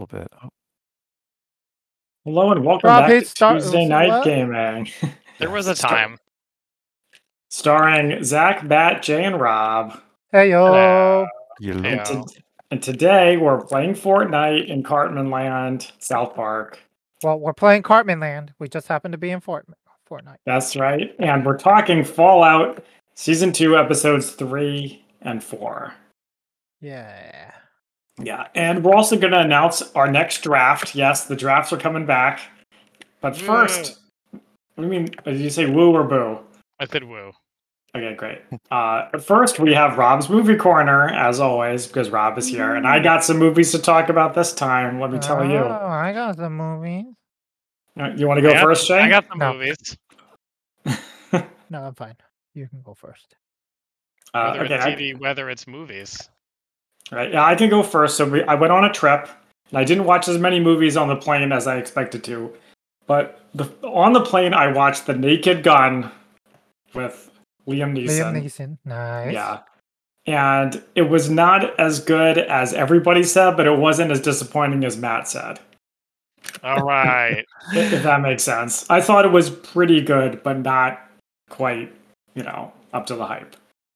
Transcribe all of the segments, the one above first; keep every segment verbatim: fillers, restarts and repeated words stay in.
bit. Oh. Hello and welcome Rob back hates to Star- Tuesday Night what? Gaming. There was a Star- time. Starring Zach, Bat, Jay, and Rob. Hey yo. Hello. Yellow. Hey, And, yo. to- and today we're playing Fortnite in Cartman Land, South Park. Well, we're playing Cartman Land. We just happen to be in Fort Fortnite. That's right. And we're talking Fallout Season two, Episodes three and four. Yeah. Yeah, and we're also going to announce our next draft. Yes, the drafts are coming back. But first, what do you mean? Did you say woo or boo? I said woo. Okay, great. Uh, first, we have Rob's Movie Corner, as always, because Rob is here. And I got some movies to talk about this time, let me tell Oh, you. I got some movies. Uh, You want to go I got, first, Jay? I got some No. movies. No, I'm fine. You can go first. Uh, Whether okay, it's I- T V, whether it's movies. Right, yeah, I can go first. So we, I went on a trip, and I didn't watch as many movies on the plane as I expected to. But the, on the plane, I watched The Naked Gun with Liam Neeson. Liam Neeson. Nice. Yeah. And it was not as good as everybody said, but it wasn't as disappointing as Matt said. All right. If that makes sense. I thought it was pretty good, but not quite, you know, up to the hype.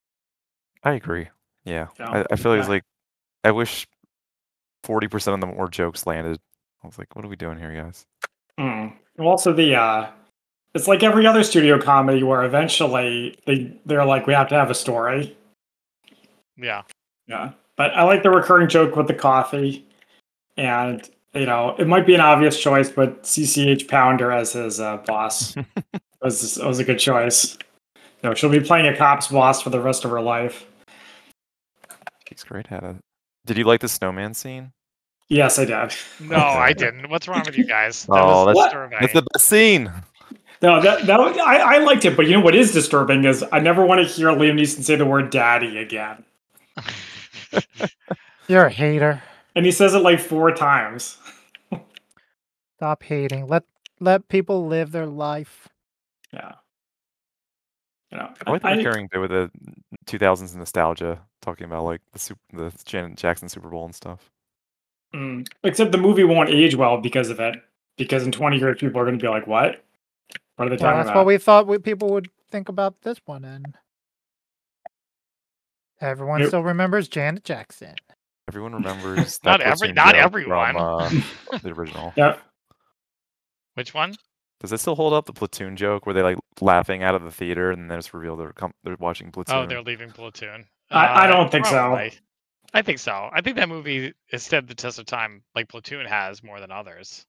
I agree. Yeah. Yeah. I, I feel like it's Yeah. like, I wish forty percent of them more jokes landed. I was like, what are we doing here, guys? Mm. Also, the uh, it's like every other studio comedy where eventually they they're like, we have to have a story. Yeah. Yeah, but I like the recurring joke with the coffee, and you know, it might be an obvious choice, but C C H Pounder as his uh, boss was was a good choice. You know, she'll be playing a cop's boss for the rest of her life. He's great at it. Did you like the snowman scene? Yes, I did. No, I didn't. What's wrong with you guys? That Oh, was that's- disturbing. That's the best scene. No, that that was, I I liked it, but you know what is disturbing is I never want to hear Liam Neeson say the word "daddy" again, You're a hater. and he says it like four times. Stop hating. Let let people live their life. Yeah. You know, I like the I- recurring bit with the two thousands nostalgia, talking about like the super, the Janet Jackson Super Bowl and stuff. Mm. Except the movie won't age well because of it. Because in twenty years, people are going to be like, "What? What are they Well, talking that's about?" what we thought we, people would think about this one, and everyone Yep. still remembers Janet Jackson. Everyone remembers that Not every- Platoon not joke everyone. from uh, the original. Yeah. Which one? Does it still hold up, the Platoon joke where they like laughing out of the theater and then it's revealed they're com- they're watching Platoon? Oh, they're leaving Platoon. I- I Uh, don't think so. probably. I think so. I think that movie has stood the test of time, like Platoon has more than others.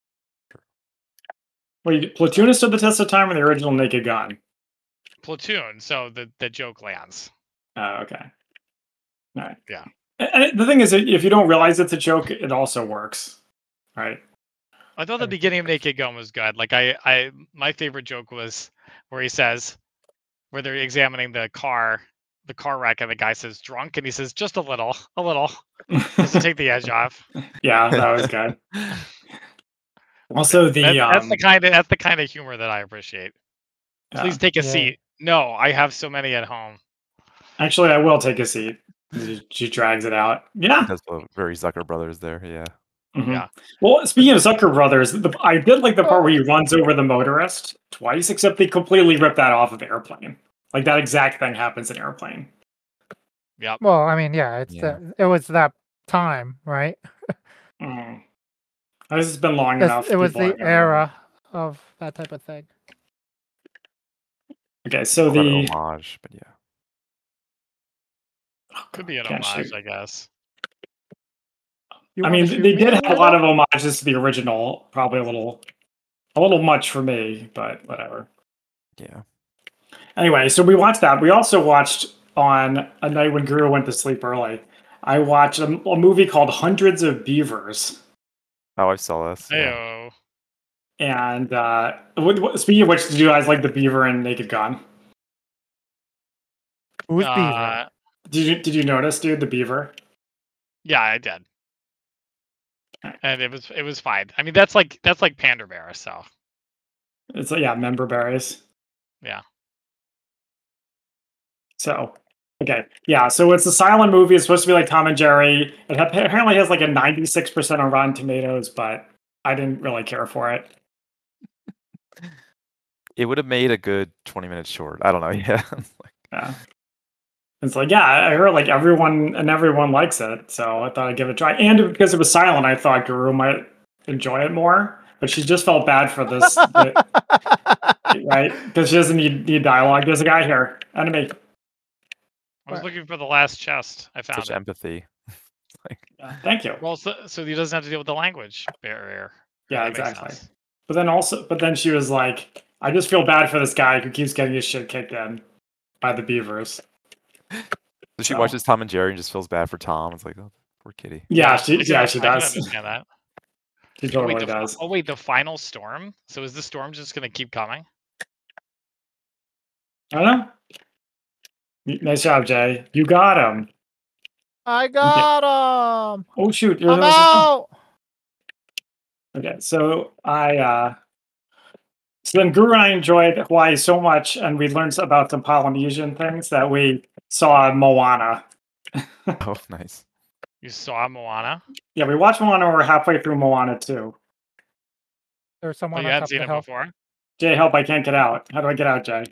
Wait, Platoon has stood the test of time in the original Naked Gun. Platoon, so the the joke lands. Oh, okay. All right. Yeah. And and the thing is, if you don't realize it's a joke, it also works, right? I thought the Okay. beginning of Naked Gun was good. Like I, I, my favorite joke was where he says, where they're examining the car, the car wreck, and the guy says drunk, and he says just a little, a little, just to take the edge off. Yeah, that was good. Also, the That- that's um, the kind of that's the kind of humor that I appreciate. yeah. Please take a Yeah. seat. No, I have so many at home. Actually, I will take a seat. She- She drags it out. Yeah. That's the very Zucker brothers there. Yeah. Mhm. Yeah. Well, speaking of Zucker Brothers, the, I did like the part where he runs over the motorist twice, except they completely ripped that off of Airplane. Like that exact thing happens in Airplane. Well, I mean, yeah, it's Yeah. The, it was that time, right? Mm. This has been long It's- enough. it was people the have known. era of that type of thing. Okay, so Call that the homage, but yeah. Could be an Can't homage, shoot. I guess. You I wanna mean, shoot they me did in have a the lot head? of homages to the original. Probably a little, a little much for me, but whatever. Yeah. Anyway, so we watched that. We also watched on a night when Guru went to sleep early. I watched a, a movie called Hundreds of Beavers. Oh, I saw this. Yeah. Heyo. And uh, what, what, speaking of which, did you guys like the Beaver and Naked Gun? Who's Beaver? Uh, Did you did you notice, dude, the Beaver? yeah, I did. And it was it was fine. I mean, that's like that's like Panda Bear, so It's like, yeah, member berries. yeah. So Okay, yeah. So it's a silent movie. It's supposed to be like Tom and Jerry. It ha- apparently has like a ninety-six percent on Rotten Tomatoes, but I didn't really care for it. It would have made a good twenty minute short. I don't know. Yeah. Yeah. It's like, yeah, I heard like everyone and everyone likes it, so I thought I'd give it a try. And because it was silent, I thought Guru might enjoy it more. But she just felt bad for this, the, right? Because she doesn't need, need dialogue. There's a guy here, enemy. I was looking for the last chest. I found Such it. empathy. Like, Yeah, thank you. Well, so, so he doesn't have to deal with the language barrier. Yeah, That makes exactly. sense. But then also, but then she was like, I just feel bad for this guy who keeps getting his shit kicked in by the beavers. so she So- watches Tom and Jerry and just feels bad for Tom. It's like, oh, poor kitty. Yeah, she, I can- yeah, she I can does. understand that. She Oh, totally wait, the, does. oh wait, the final storm. So is the storm just gonna keep coming? I don't know. Y- Nice job, Jay. You got him. I got him. Oh shoot! you're I'm supposed to- out. Okay, so I uh so then Guru and I enjoyed Hawaii so much, and we learned about some Polynesian things that we saw Moana. Oh, nice. You saw Moana. Yeah, we watched Moana. We're halfway through Moana too. There's Oh, someone you on hadn't top of seen the it hill. before. Jay, help! I can't get out. How do I get out, Jay?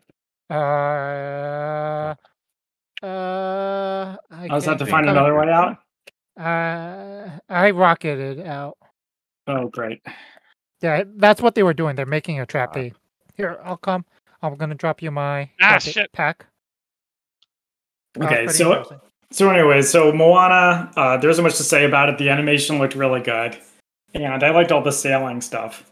Uh, uh, I I just have can't to think find of- another way out. Uh, I rocketed out. Oh, great. Yeah, that's what they were doing. They're making a trap. Ah. They Here, I'll come. I'm gonna drop you my Ah, trap shit. pack. That was Okay, pretty so embarrassing. so anyways, so Moana. Uh, there isn't much to say about it. The animation looked really good, and I liked all the sailing stuff.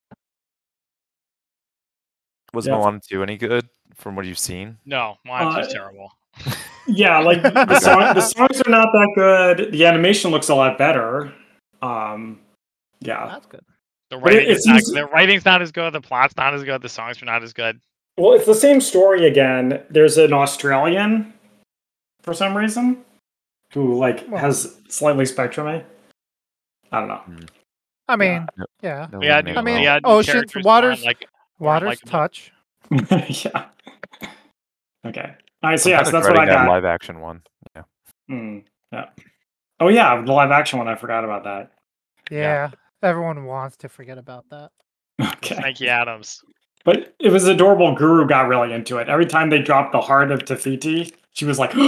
Was Yeah. Moana two any good from what you've seen? No, Moana's Uh, just terrible. Yeah, like the, song, the songs are not that good. The animation looks a lot better. Um, yeah. That's good. The but it- writing it is not, seems- the writing's not as good. The plot's not as good. The songs are not as good. Well, it's the same story again. There's an Australian, for some reason, who like Well- has slightly spectrumy. I don't know. I mean, No- yeah. no We had one new, I mean, made we well. had new oceans, characters waters- on, like Water's likable. touch. Yeah. Okay. All right. So I'm yeah, kinda so that's what I dreading that got. live action one. Yeah. Hmm, yeah. Oh yeah, the live action one. I forgot about that. Yeah, everyone wants to forget about that. Okay. Frankie Adams. But it was adorable. Guru got really into it. Every time they dropped the heart of Tafiti, she was like,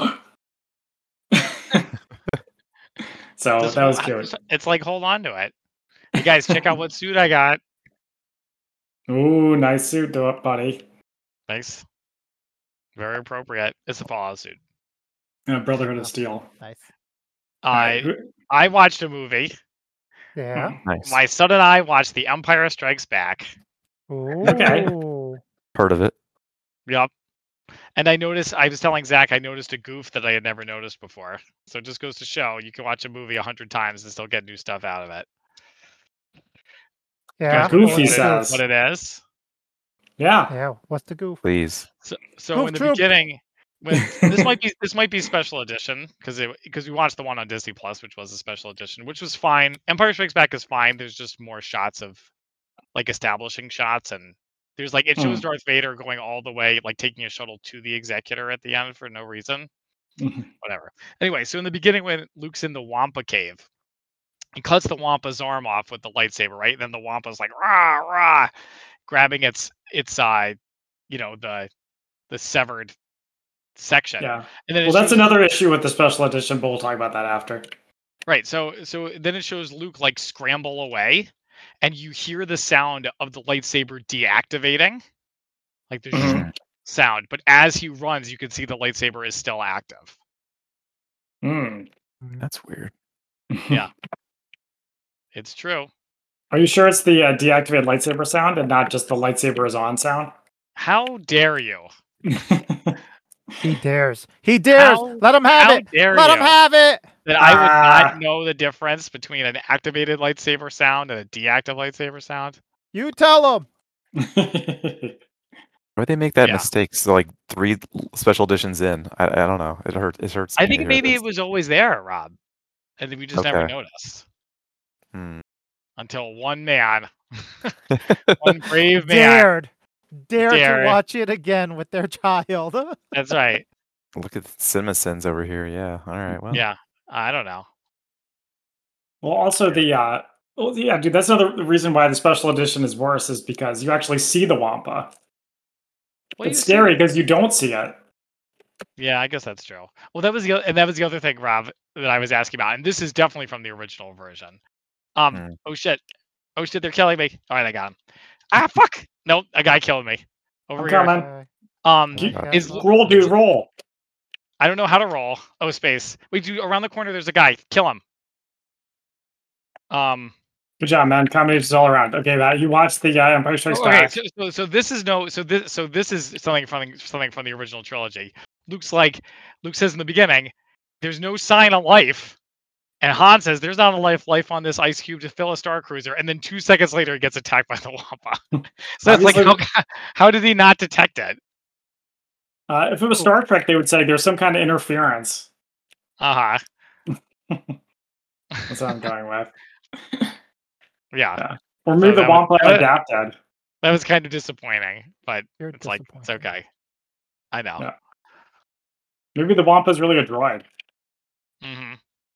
so Just that was hold- cute. It's like hold on to it. You guys, check out what suit I got. Ooh, nice suit, do it, buddy. Thanks. Very appropriate. It's a Fallout suit. Yeah, Brotherhood of Steel. Nice. I Alright, I watched a movie. Yeah. Nice. My son and I watched The Empire Strikes Back. Ooh. Okay. Heard of it. Yep. And I noticed, I was telling Zach, I noticed a goof that I had never noticed before. So it just goes to show you can watch a movie a hundred times and still get new stuff out of it. Yeah. Goofy what's the says. What it is. Yeah. goof? Yeah. What's the goof? Please. So, so Goof in the troop. beginning, when this might be this might be special edition because because we watched the one on Disney Plus, which was a special edition, which was fine. Empire Strikes Back is fine. There's just more shots of like establishing shots, and there's like it shows Hmm. Darth Vader going all the way, like taking a shuttle to the Executor at the end for no reason. Mhm. Whatever. Anyway, so in the beginning when Luke's in the Wampa cave, he cuts the Wampa's arm off with the lightsaber, right? And then the Wampa's like rah rah, grabbing its its uh, you know, the the severed section. Yeah. And then it Well, that's shows- another issue with the special edition, but we'll talk about that after. right. So so then it shows Luke like scramble away, and you hear the sound of the lightsaber deactivating, like there's just Mhm. sound. But as he runs, you can see the lightsaber is still active. Hmm. That's weird. Yeah. It's true. Are you sure it's the uh, deactivated lightsaber sound and not just the lightsaber is on sound? How dare you? He dares. He dares. How- Let him have How it. dare Let you? him have it. That I would Ah. not know the difference between an activated lightsaber sound and a deactivated lightsaber sound. You tell him. Why they make that Yeah. mistake? So like three special editions in. I, I don't know. It hurts. It hurts. I me to think hear maybe this. it was always there, Rob, and then we just never Okay. noticed Hmm. until one man, one brave man. Dared. Dared Dared. to watch it again with their child. That's right. Look at CinemaSins over here. Yeah. All right. Well. Yeah, I don't know. Well, also the uh, well, yeah, dude, that's another reason why the special edition is worse is because you actually see the Wampa. Well, It's you see- scary because you don't see it. Yeah, I guess that's true. Well, that was the o- and that was the other thing, Rob, that I was asking about, and this is definitely from the original version. Um. Hmm. Oh shit. Oh shit. They're killing me. All right, I got him. Ah, fuck. Nope, a guy killed me. Over I'm here. coming. Uh, Um. okay. Is Roll, dude, roll. I don't know how to roll. Oh, space. Wait, dude, around the corner, there's a guy. Kill him. Um. Good job, man. Combinations all around. Okay, Matt, you watched the uh, Empire Strikes Oh, okay, Back. so, so so this is no so this so this is something from something from the original trilogy. Luke's like Luke says in the beginning, there's no sign of life, and Han says there's not a life life on this ice cube to fill a star cruiser, and then two seconds later he gets attacked by the Wampa. So it's like how, Obviously- how did he not detect it? Uh, if it was Star Trek, they would say there's some kind of interference. Uh huh. That's what I'm going with. Yeah, Or maybe So the that was- Wampa that- adapted. that was kind of disappointing, but You're it's like it's disappointed. okay. I know. Yeah. Maybe the Wampa's really a droid. hmm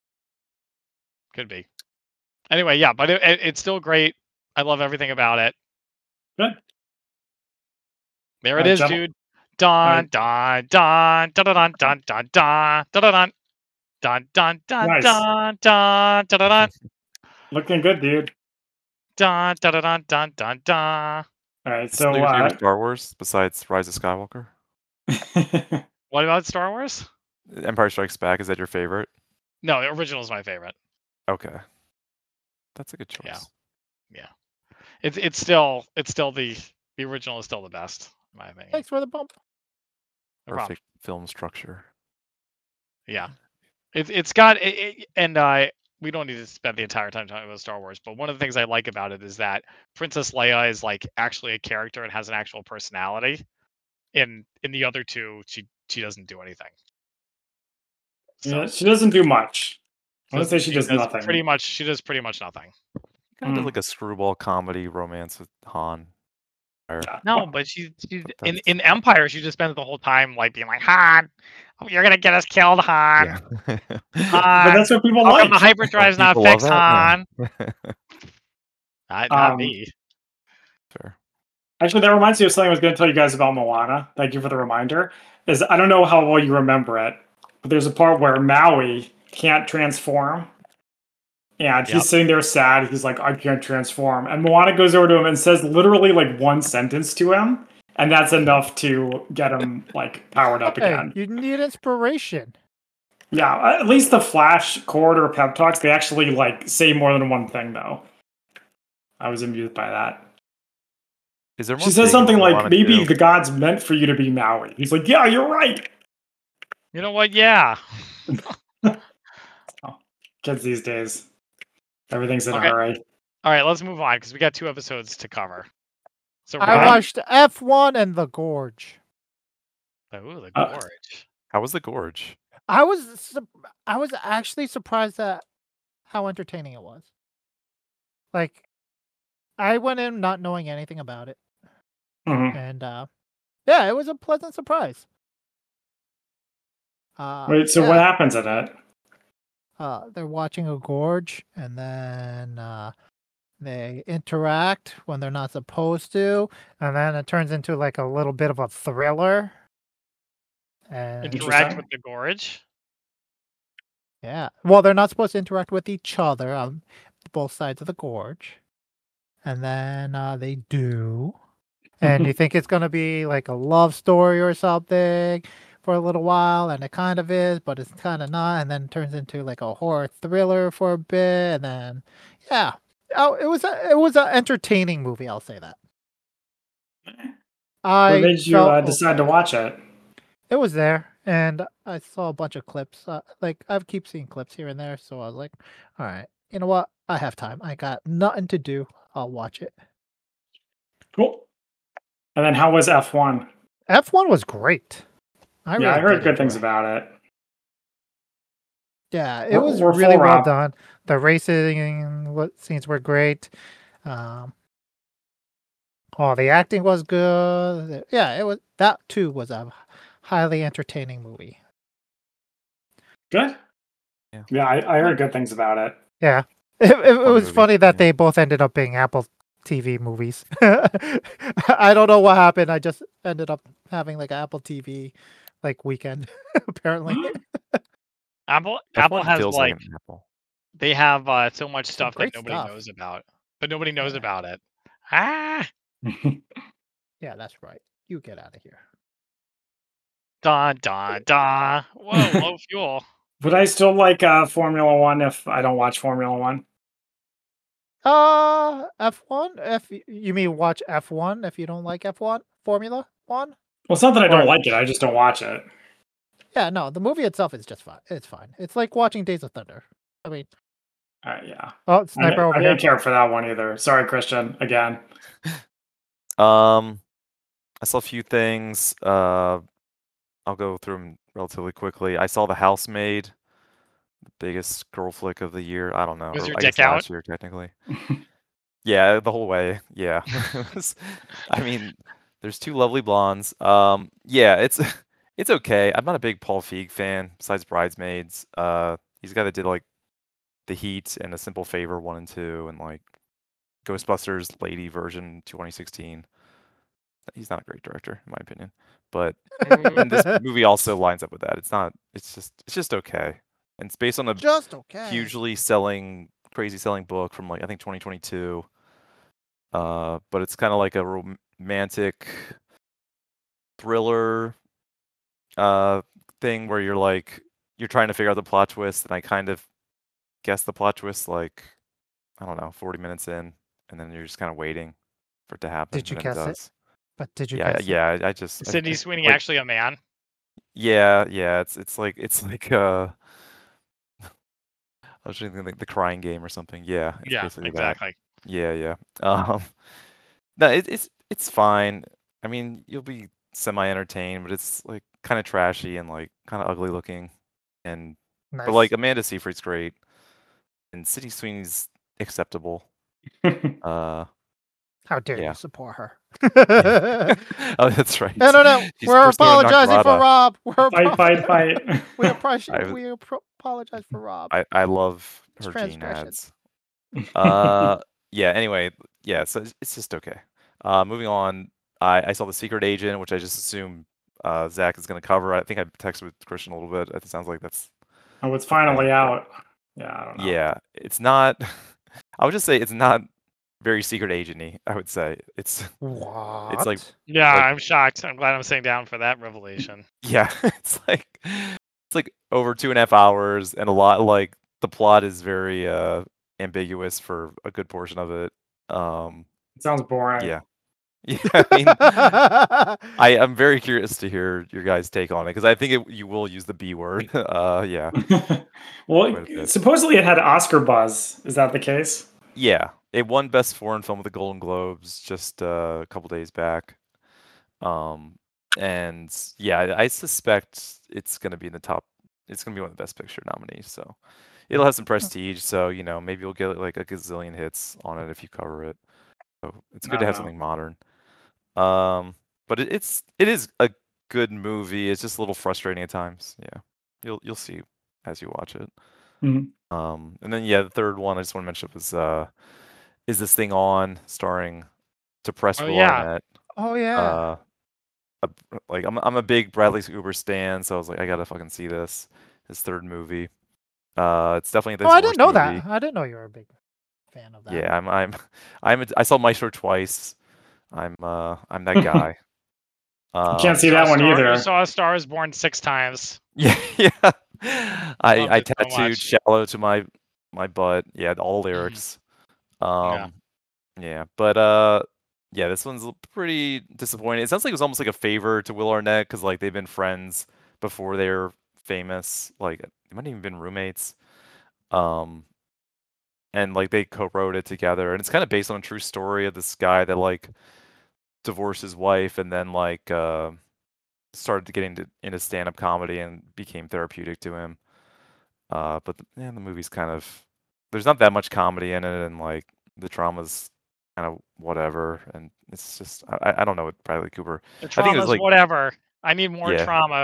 Could be. Anyway, yeah, but it, it, it's still great. I love everything about it. Good. There All it right, is, jump- dude. Dun dun dun dun dun dun dun dun dun dun dun dun dun Nice. dun dun dun dun Looking good, dude. dun dun dun dun dun dun. All right, Is so your uh, favorite Star Wars besides Rise of Skywalker? What about Star Wars? Empire Strikes Back. Is that your favorite? No, the original is my favorite. Okay. That's a good choice. Yeah. It's it's still it's still the the original is still the best, in my opinion. Thanks for the bump. No problem. Perfect film structure. Yeah, it's it's got it, it, and uh, we don't need to spend the entire time talking about Star Wars. But one of the things I like about it is that Princess Leia is like actually a character and has an actual personality. In in the other two, she she doesn't do anything. So, yeah, she doesn't do much. I so would say she does nothing. Pretty much, she does pretty much nothing. Kind of Mm. like a screwball comedy romance with Han. Or- Yeah. No, Well, but she, she But in that's- in Empire, she just spends the whole time like being like Han, oh, you're gonna get us killed, Han. Yeah. but Han. that's what people How like. come the hyperdrive's not People love fixed, that? Han? Yeah. Not, not Um, me. Fair. Actually, that reminds me of something I was going to tell you guys about Moana. Thank you for the reminder. Is I don't know how well you remember it, but there's a part where Maui can't transform, and he's Yep. sitting there sad. He's like, "I can't transform," and Moana goes over to him and says literally like one sentence to him, and that's enough to get him like powered up Hey, again. you need inspiration. Yeah, at least the Flash corridor pep talks they actually like say more than one thing though. I was amused by that. Is there more She says big something in like, Moana "Maybe two? the gods meant for you to be Maui." He's like, "Yeah, you're right." You know what? Yeah. Kids these days, everything's in Okay. a hurry. All right, let's move on because we got two episodes to cover. So I Rob? watched F one and The Gorge. Ooh, the Uh, gorge. How was the gorge? I was sup- I was actually surprised at how entertaining it was. Like, I went in not knowing anything about it, Mhm. and uh, yeah, it was a pleasant surprise. Uh, Wait, so yeah. what happens in it? Uh, they're watching a gorge, and then uh, they interact when they're not supposed to, and then it turns into like a little bit of a thriller. And Interact Interesting. with the gorge. yeah, well, they're not supposed to interact with each other on both sides of the gorge, and then uh, they do, and you think it's gonna be like a love story or something for a little while, and it kind of is, but it's kind of not, and then it turns into like a horror thriller for a bit, and then yeah, oh, it was a, it was an entertaining movie. I'll say that. I What made you felt uh, decide to okay. watch it? It was there, and I saw a bunch of clips. Uh, like I keep seeing clips here and there, so I was like, "All right, you know what? I have time. I got nothing to do. I'll watch it." Cool. And then how was F one? F one was great. I Yeah, I really heard did good things enjoy it. about it. Yeah, it We're- was we're really full, well Rob. done. The racing what scenes were great. Um, oh, the acting was good. Yeah, it was that too was a highly entertaining movie. Good. Yeah. Yeah, I, I heard good things about it. Yeah. It, it, it Funny was movie, funny that yeah. they both ended up being Apple T V movies. I don't know what happened. I just ended up having like an Apple T V like weekend, apparently. Apple F Apple one has feels like like an Apple. they have uh, so much Some stuff that great nobody stuff. knows about, but nobody knows Yeah. about it. Ah, Yeah, that's right. You get out of here. da da da. Whoa, low fuel. Would I still like uh, Formula One if I don't watch Formula One? Uh, F one? F you mean watch F one if you don't like F one Formula One? Well, it's not that I Or- don't like it. I just don't watch it. Yeah, no, the movie itself is just fine. It's fine. It's like watching Days of Thunder. I mean, Uh, yeah. oh, I, sniper I over here. didn't care for that one either. Sorry, Christian. Again. Um, I saw a few things. Uh, I'll go through them relatively quickly. I saw The Housemaid, the biggest girl flick of the year. I don't know. Was or your I dick guess out? last year, technically. Yeah, the whole way. Yeah. It was- I mean, there's two lovely blondes. Um, yeah, it's it's okay. I'm not a big Paul Feig fan. Besides Bridesmaids, uh, he's the guy that did like The Heat and A Simple Favor one and two, and like Ghostbusters Lady version twenty sixteen. He's not a great director, in my opinion, but and this movie also lines up with that. It's not. It's just. It's just okay, and it's based on a Just okay. hugely selling, crazy selling book from like I think twenty twenty-two. Uh, but it's kind of like a romantic thriller uh thing where you're like you're trying to figure out the plot twist, and I kind of guess the plot twist like I don't know, forty minutes in, and then you're just kind of waiting for it to happen. Did you and then guess it? does. But did you Yeah, guess it? yeah. I, I just Is I- Sydney I- Sweeney like, actually a man? Yeah, yeah. It's it's like it's like uh, I was thinking like the Crying Game or something. Yeah, it's Yeah, basically that. exactly. Yeah, yeah. Um, no, it, it's it's fine. I mean, you'll be semi-entertained, but it's like kind of trashy and like kind of ugly looking, and Nice. but like Amanda Seyfried's great, and Sydney Sweeney's acceptable. Uh, How dare yeah. you support her? oh, that's right. No, no, no. She's We're persona non apologizing for grata. Rob. We're Fight, apo- fight, fight. we, appreciate, I- we appro- apologize for Rob. I I love It's her Gene transgression. ads. Uh, yeah. Anyway, yeah. So it's, it's just okay. Uh, moving on. I I saw The Secret Agent, which I just assume uh Zach is going to cover. I think I texted with Christian a little bit. It sounds like that's Oh, it's finally out. Yeah, I don't know. yeah. It's not. I would just say it's not very secret agent-y, I would say it's What? like Yeah, Like- I'm shocked. I'm glad I'm sitting down for that revelation. yeah. It's like it's like over two and a half hours, and a lot like the plot is very uh ambiguous for a good portion of it. Um, It sounds boring. yeah. Yeah, I mean, I am very curious to hear your guys' take on it because I think it, you will use the B word. Uh, yeah, well, Quite a bit. supposedly it had Oscar buzz. Is that the case? yeah. It won Best Foreign Film at the Golden Globes just uh, a couple days back. Um, and yeah, I, I suspect it's going to be in the top. It's going to be one of the Best Picture nominees. So it'll have some prestige. So you know, maybe you'll get like a gazillion hits on it if you cover it. So it's good I to have don't know. something modern. Um, but it, it's it is a good movie. It's just a little frustrating at times. Yeah, you'll you'll see as you watch it. Mhm. Um, and then yeah, the third one I just want to mention was uh, Is This Thing On, starring Depressed Oh, Will yeah. Arnett. Oh yeah. Uh, a- like I'm I'm a big Bradley Cooper stan, so I was like I gotta fucking see this. His third movie. Uh, it's definitely oh, his I didn't worst know movie. that. I didn't know you were a big fan of that. Yeah, I'm I'm I'm a, I saw Maestro twice. I'm uh I'm that guy. Um, Can't see Saw that one Star- either. You saw Star is Born six times. Yeah, yeah. I Loved I it so tattooed much. shallow to my my butt. Yeah, all the lyrics. Um, yeah, but uh, yeah, this one's l- pretty disappointing. It sounds like it was almost like a favor to Will Arnett because like they've been friends before they were famous. Like they might have even been roommates. Um, and like they co-wrote it together, and it's kind of based on a true story of this guy that like divorced his wife and then like uh started to get into into stand-up comedy and became therapeutic to him. Uh, but the, yeah, the movie's kind of there's not that much comedy in it, and like the trauma's kind of whatever, and it's just I, I don't know what Bradley Cooper. The I think it was trauma's like- whatever. I need more Yeah. trauma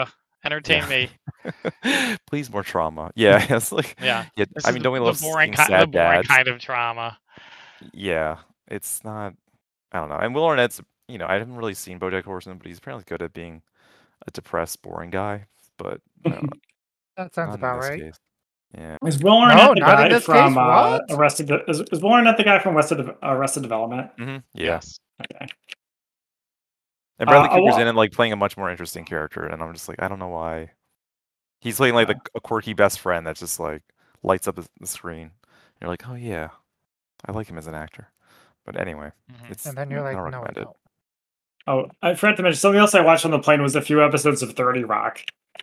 Entertain Yeah. me. Please, more trauma. Yeah, it's like Yeah. yeah. This I is mean, the, don't we the love boring seeing kind, the sad boring dads? kind of trauma. Yeah, it's not. I don't know. And Will Arnett's, you know, I haven't really seen BoJack Horseman, but he's apparently good at being a depressed, boring guy. But I don't know, That sounds not in about this right. case. Yeah. Is Will Arnett No, the not in guy this from case. uh, What? Arrested? De- is, is Will Arnett the guy from Arrested, De- Arrested Development? hmm Yeah. Yes. Okay. And Bradley Uh, Cooper's well- in it, like playing a much more interesting character, and I'm just like, I don't know why. He's playing like Yeah. the, a quirky best friend that just like lights up the, the screen. You're like, oh yeah, I like him as an actor. But anyway, Mhm. it's And then you're I like, don't no, I recommend it. don't. Oh, I forgot to mention something else I watched on the plane was a few episodes of thirty Rock.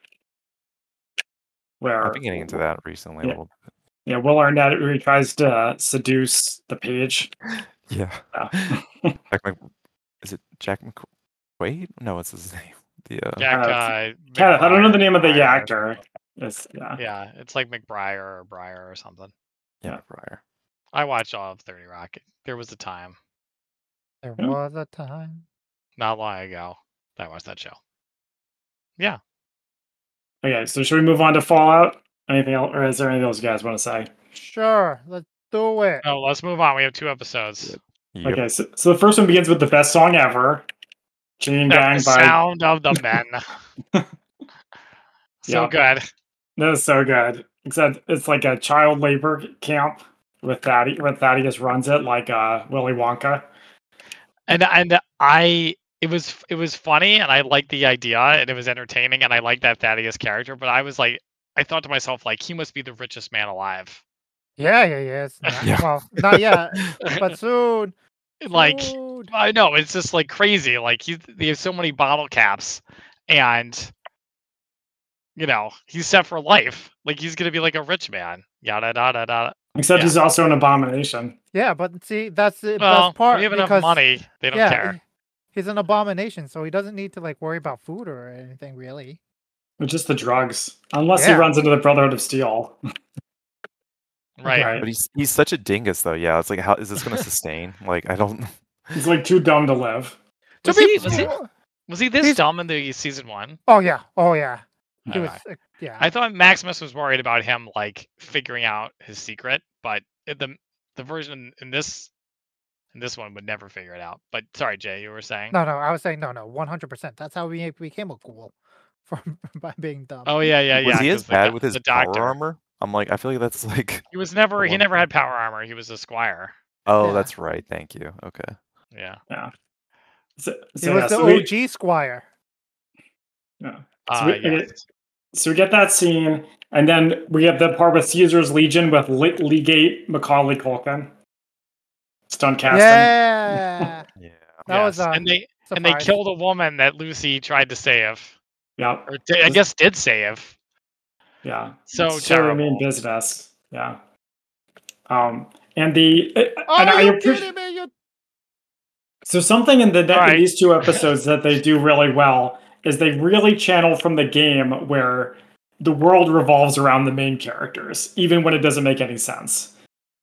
Where I've been getting into that recently a Yeah. little bit. Yeah, Will Arnett really tries to uh, seduce the page. Yeah. Yeah. Jack Mc... Is it Jack McQuaid? No, what's his name? The uh, Jack. Uh, Uh, Yeah, I don't know the McBride, name of the Breyer. actor. It's, yeah. Yeah, it's like McBride or Breyer or something. yeah, yeah. McBride. I watched all of thirty Rock. There was a time, There Yeah. was a time. not long ago, that I watched that show. Yeah. Okay, so should we move on to Fallout? Anything else, or is there anything else you guys want to say? Sure, let's do it. No, let's move on. We have two episodes. Yep. Okay, so, so the first one begins with the best song ever, Chain The Gang by. sound of the men. So Yeah. good. That is so good. Except it's like a child labor camp with Thaddeus, where Thaddeus runs it like uh, Willy Wonka. And and I it was it was funny and I liked the idea and it was entertaining and I liked that Thaddeus character, but I was like I thought to myself like he must be the richest man alive. Yeah, yeah, yeah. It's not, Yeah. Well, not yet, but soon. Like soon. I know it's just like crazy. Like he they have so many bottle caps and you know, he's set for life. Like he's gonna be like a rich man. Yada yada yada. Except Yeah. he's also an abomination. Yeah, but see, that's the Well, best part when you have because enough money, they don't yeah, care. he- he's an abomination, so he doesn't need to like worry about food or anything really. It's just the drugs. Unless he Yeah. runs into the Brotherhood of Steel. Right. Right. But he's he's such a dingus though. Yeah, it's like how is this going to sustain? Like I don't. He's like too dumb to live. Was To be he, was he fair- was he this He's- dumb in the season one? Oh yeah, oh yeah. He was, Okay. uh, yeah. I thought Maximus was worried about him like figuring out his secret, but it- the the version in this in this one would never figure it out. But sorry, Jay, you were saying? No, no, I was saying no, no, one hundred percent. That's how we became a ghoul, from by being dumb. Oh yeah, yeah, yeah. Was he as 'cause the bad doc- with his the power doctor. armor? I'm like, I feel like that's like. He was never. He one never thing. had power armor. He was a squire. Oh, Yeah. that's right. Thank you. Okay. Yeah. Yeah. So, he so, was yeah, the so we- O G squire. yeah. Uh, So we- yes. So we get that scene, and then we get the part with Caesar's Legion with Le- Legate Macaulay Culkin. Stunt casting. Yeah, Yeah. that was Yes. uh, and they and they surprise. killed a woman that Lucy tried to save, Yep. or di- I Was- guess did save. Yeah. So It's very mean terrible. business. Yeah. Um, and the uh, Are and I you appreciate kidding me? You so something in the in Alright. these two episodes that they do really well is they really channel from the game where the world revolves around the main characters, even when it doesn't make any sense.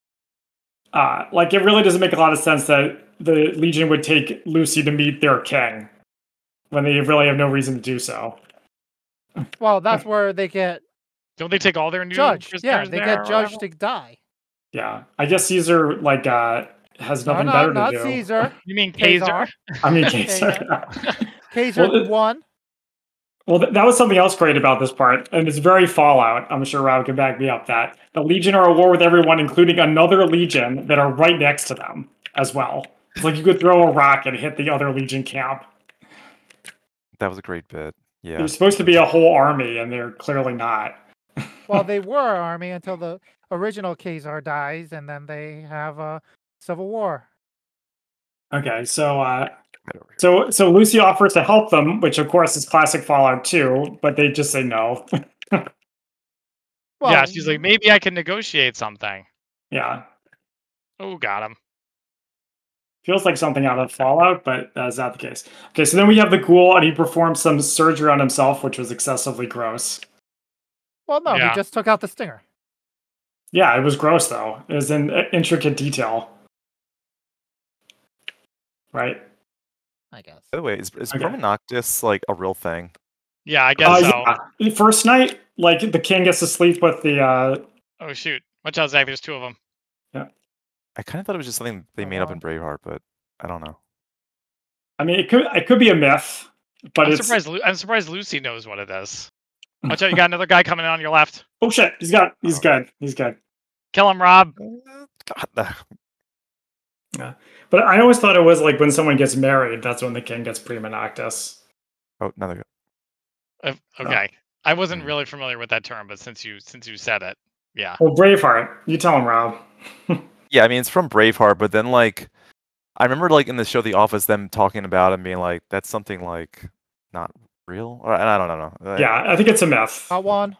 Uh, like it really doesn't make a lot of sense that the Legion would take Lucy to meet their king when they really have no reason to do so. well, that's where they get Don't they take all their new judged. Yeah, prisoners they there get or judged whatever? to die. Yeah, I guess Caesar like uh, has No, nothing no, better not to do. Caesar. You mean Kazar. Kaiser? I mean, Caesar. Caesar. Kaiser Well, it- won. Well, th- that was something else great about this part, and it's very Fallout. I'm sure Rob can back me up that the Legion are at war with everyone, including another Legion that are right next to them as well. It's like you could throw a rock and hit the other Legion camp. That was a great bit. Yeah. They're supposed to be a whole army, and they're clearly not. Well, they were an army until the original Kazar dies, and then they have a civil war. Okay, so uh, Right over here. so so Lucy offers to help them, which of course is classic Fallout two, but they just say no. Well, yeah, she's like, maybe I can negotiate something. Yeah, Oh, got him. feels like something out of Fallout, but that's not the case. Okay, so then we have the ghoul, and he performs some surgery on himself, which was excessively gross. well, no, Yeah. he just took out the stinger. Yeah, it was gross though. It was in uh, intricate detail, right? I guess. By the way, is, is Okay. Permanoctus like a real thing? Yeah, I guess Uh, so. yeah. First night, like the king gets to sleep with the. Uh... Oh shoot! Watch out, Zach. There's two of them. Yeah. I kind of thought it was just something they Oh, made up wow. in Braveheart, but I don't know. I mean, it could it could be a myth, but I'm it's. surprised. Lu- I'm surprised Lucy knows what it is. Watch out! You got another guy coming in on your left. Oh shit! He's got. He's Oh. good. He's good. Kill him, Rob. God, Yeah. But I always thought it was like when someone gets married, that's when the king gets prima noctis. oh, another guy. Uh, okay, I wasn't Hmm. really familiar with that term, but since you since you said it, yeah. Well, Braveheart. You tell him, Rob. Yeah, I mean it's from Braveheart, but then like I remember like in the show The Office them talking about it and being like that's something like not real, or I don't know. No. Yeah, I think it's a myth. Got one.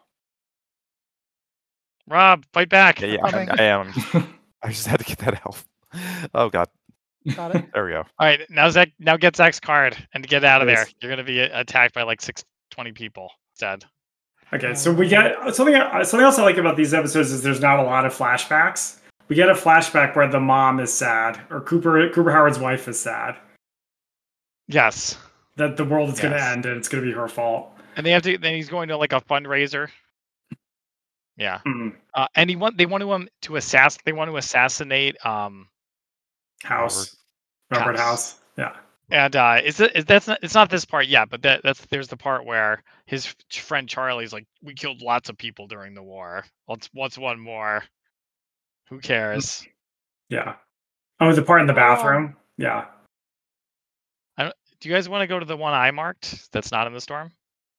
Rob, fight back. Yeah, yeah, Coming. I, I am. I just had to get that health. Oh god, Got it. there we go. All right, now Zach, now get Zach's card and get out of there. Yes. You're gonna be a- attacked by like six twenty people. Dead. Okay, so we get something. Something else I like about these episodes is there's not a lot of flashbacks. We get a flashback where the mom is sad, or Cooper Cooper Howard's wife is sad Yes, that the world is going to Yes. end and it's going to be her fault. and they have to. Then he's going to like a fundraiser. Yeah, Hmm. uh, and he want they want to um to assass they want to assassinate um House, Robert House. House. Yeah. and uh is it is that's not it's not this part yet, but that that's there's the part where his f- friend Charlie's like, we killed lots of people during the war. What's what's one more? Who cares? Yeah. Oh, the part in the Oh. bathroom. Yeah. Do you guys want to go to the one I marked that's not in the storm?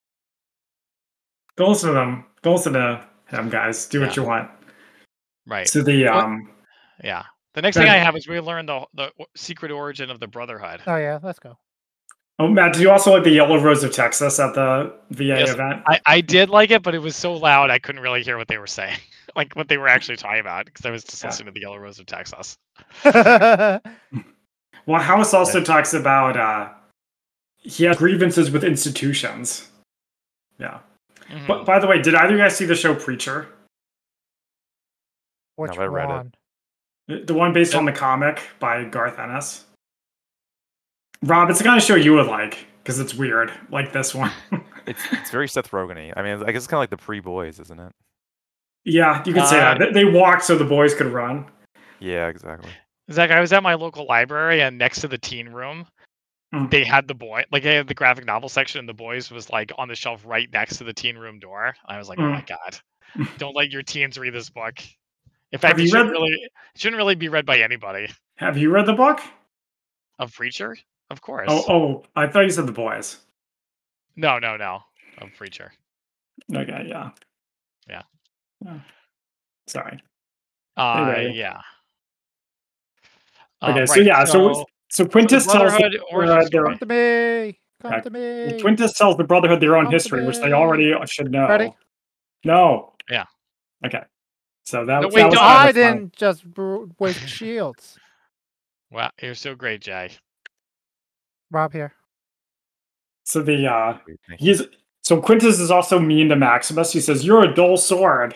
Go listen to them. Go listen to him, guys. Do what Yeah. you want. Right. So the What? um. Yeah. The next Then- thing I have is we learn the the o- secret origin of the Brotherhood. Oh yeah, let's go. Oh, Matt, did you also like the Yellow Rose of Texas at the V A Yes. event? I, I did like it, but it was so loud I couldn't really hear what they were saying, like what they were actually talking about, because I was just Yeah. listening to the Yellow Rose of Texas. Well, House also talks about uh, he has grievances with institutions. Yeah. Mhm. But by the way, did either of you guys see the show Preacher? Which I read it. one? The the one based on the comic by Garth Ennis? Rob, it's the kind of show you would like, because it's weird, like this one. It's it's very Seth Rogen-y. I mean, I guess it's kind of like the pre-boys, isn't it? Yeah, you could say Uh, that. They- They walked so the boys could run. Yeah, exactly. Zach, I was at my local library, and next to the teen room, Mm. they had the boy, like they had the graphic novel section, and the boys was like on the shelf right next to the teen room door. I was like, oh my Mm. god, don't let your teens read this book. In Have fact, it you shouldn't read- really it shouldn't really be read by anybody. Have you read the book? Of Preacher, of course. Oh, oh, I thought you said the boys. No, no, no, of Preacher. Okay, yeah. Yeah. Yeah. Sorry. Uh, Anyway. yeah. Okay, Um, so right, yeah, so so Quintus the tells the Brotherhood origin Brotherhood their story. Come to me. Come Okay. to me. Quintus tells the Brotherhood their own Come to history, which they me. already should know. Ready? No. Yeah. Okay. So that, No, that wait, was don't- kind I of fun. didn't just br- waste shields. Wow, you're so great, Jay. Rob here. So the uh Great, thank you. he's so Quintus is also mean to Maximus. He says, "You're a dull sword."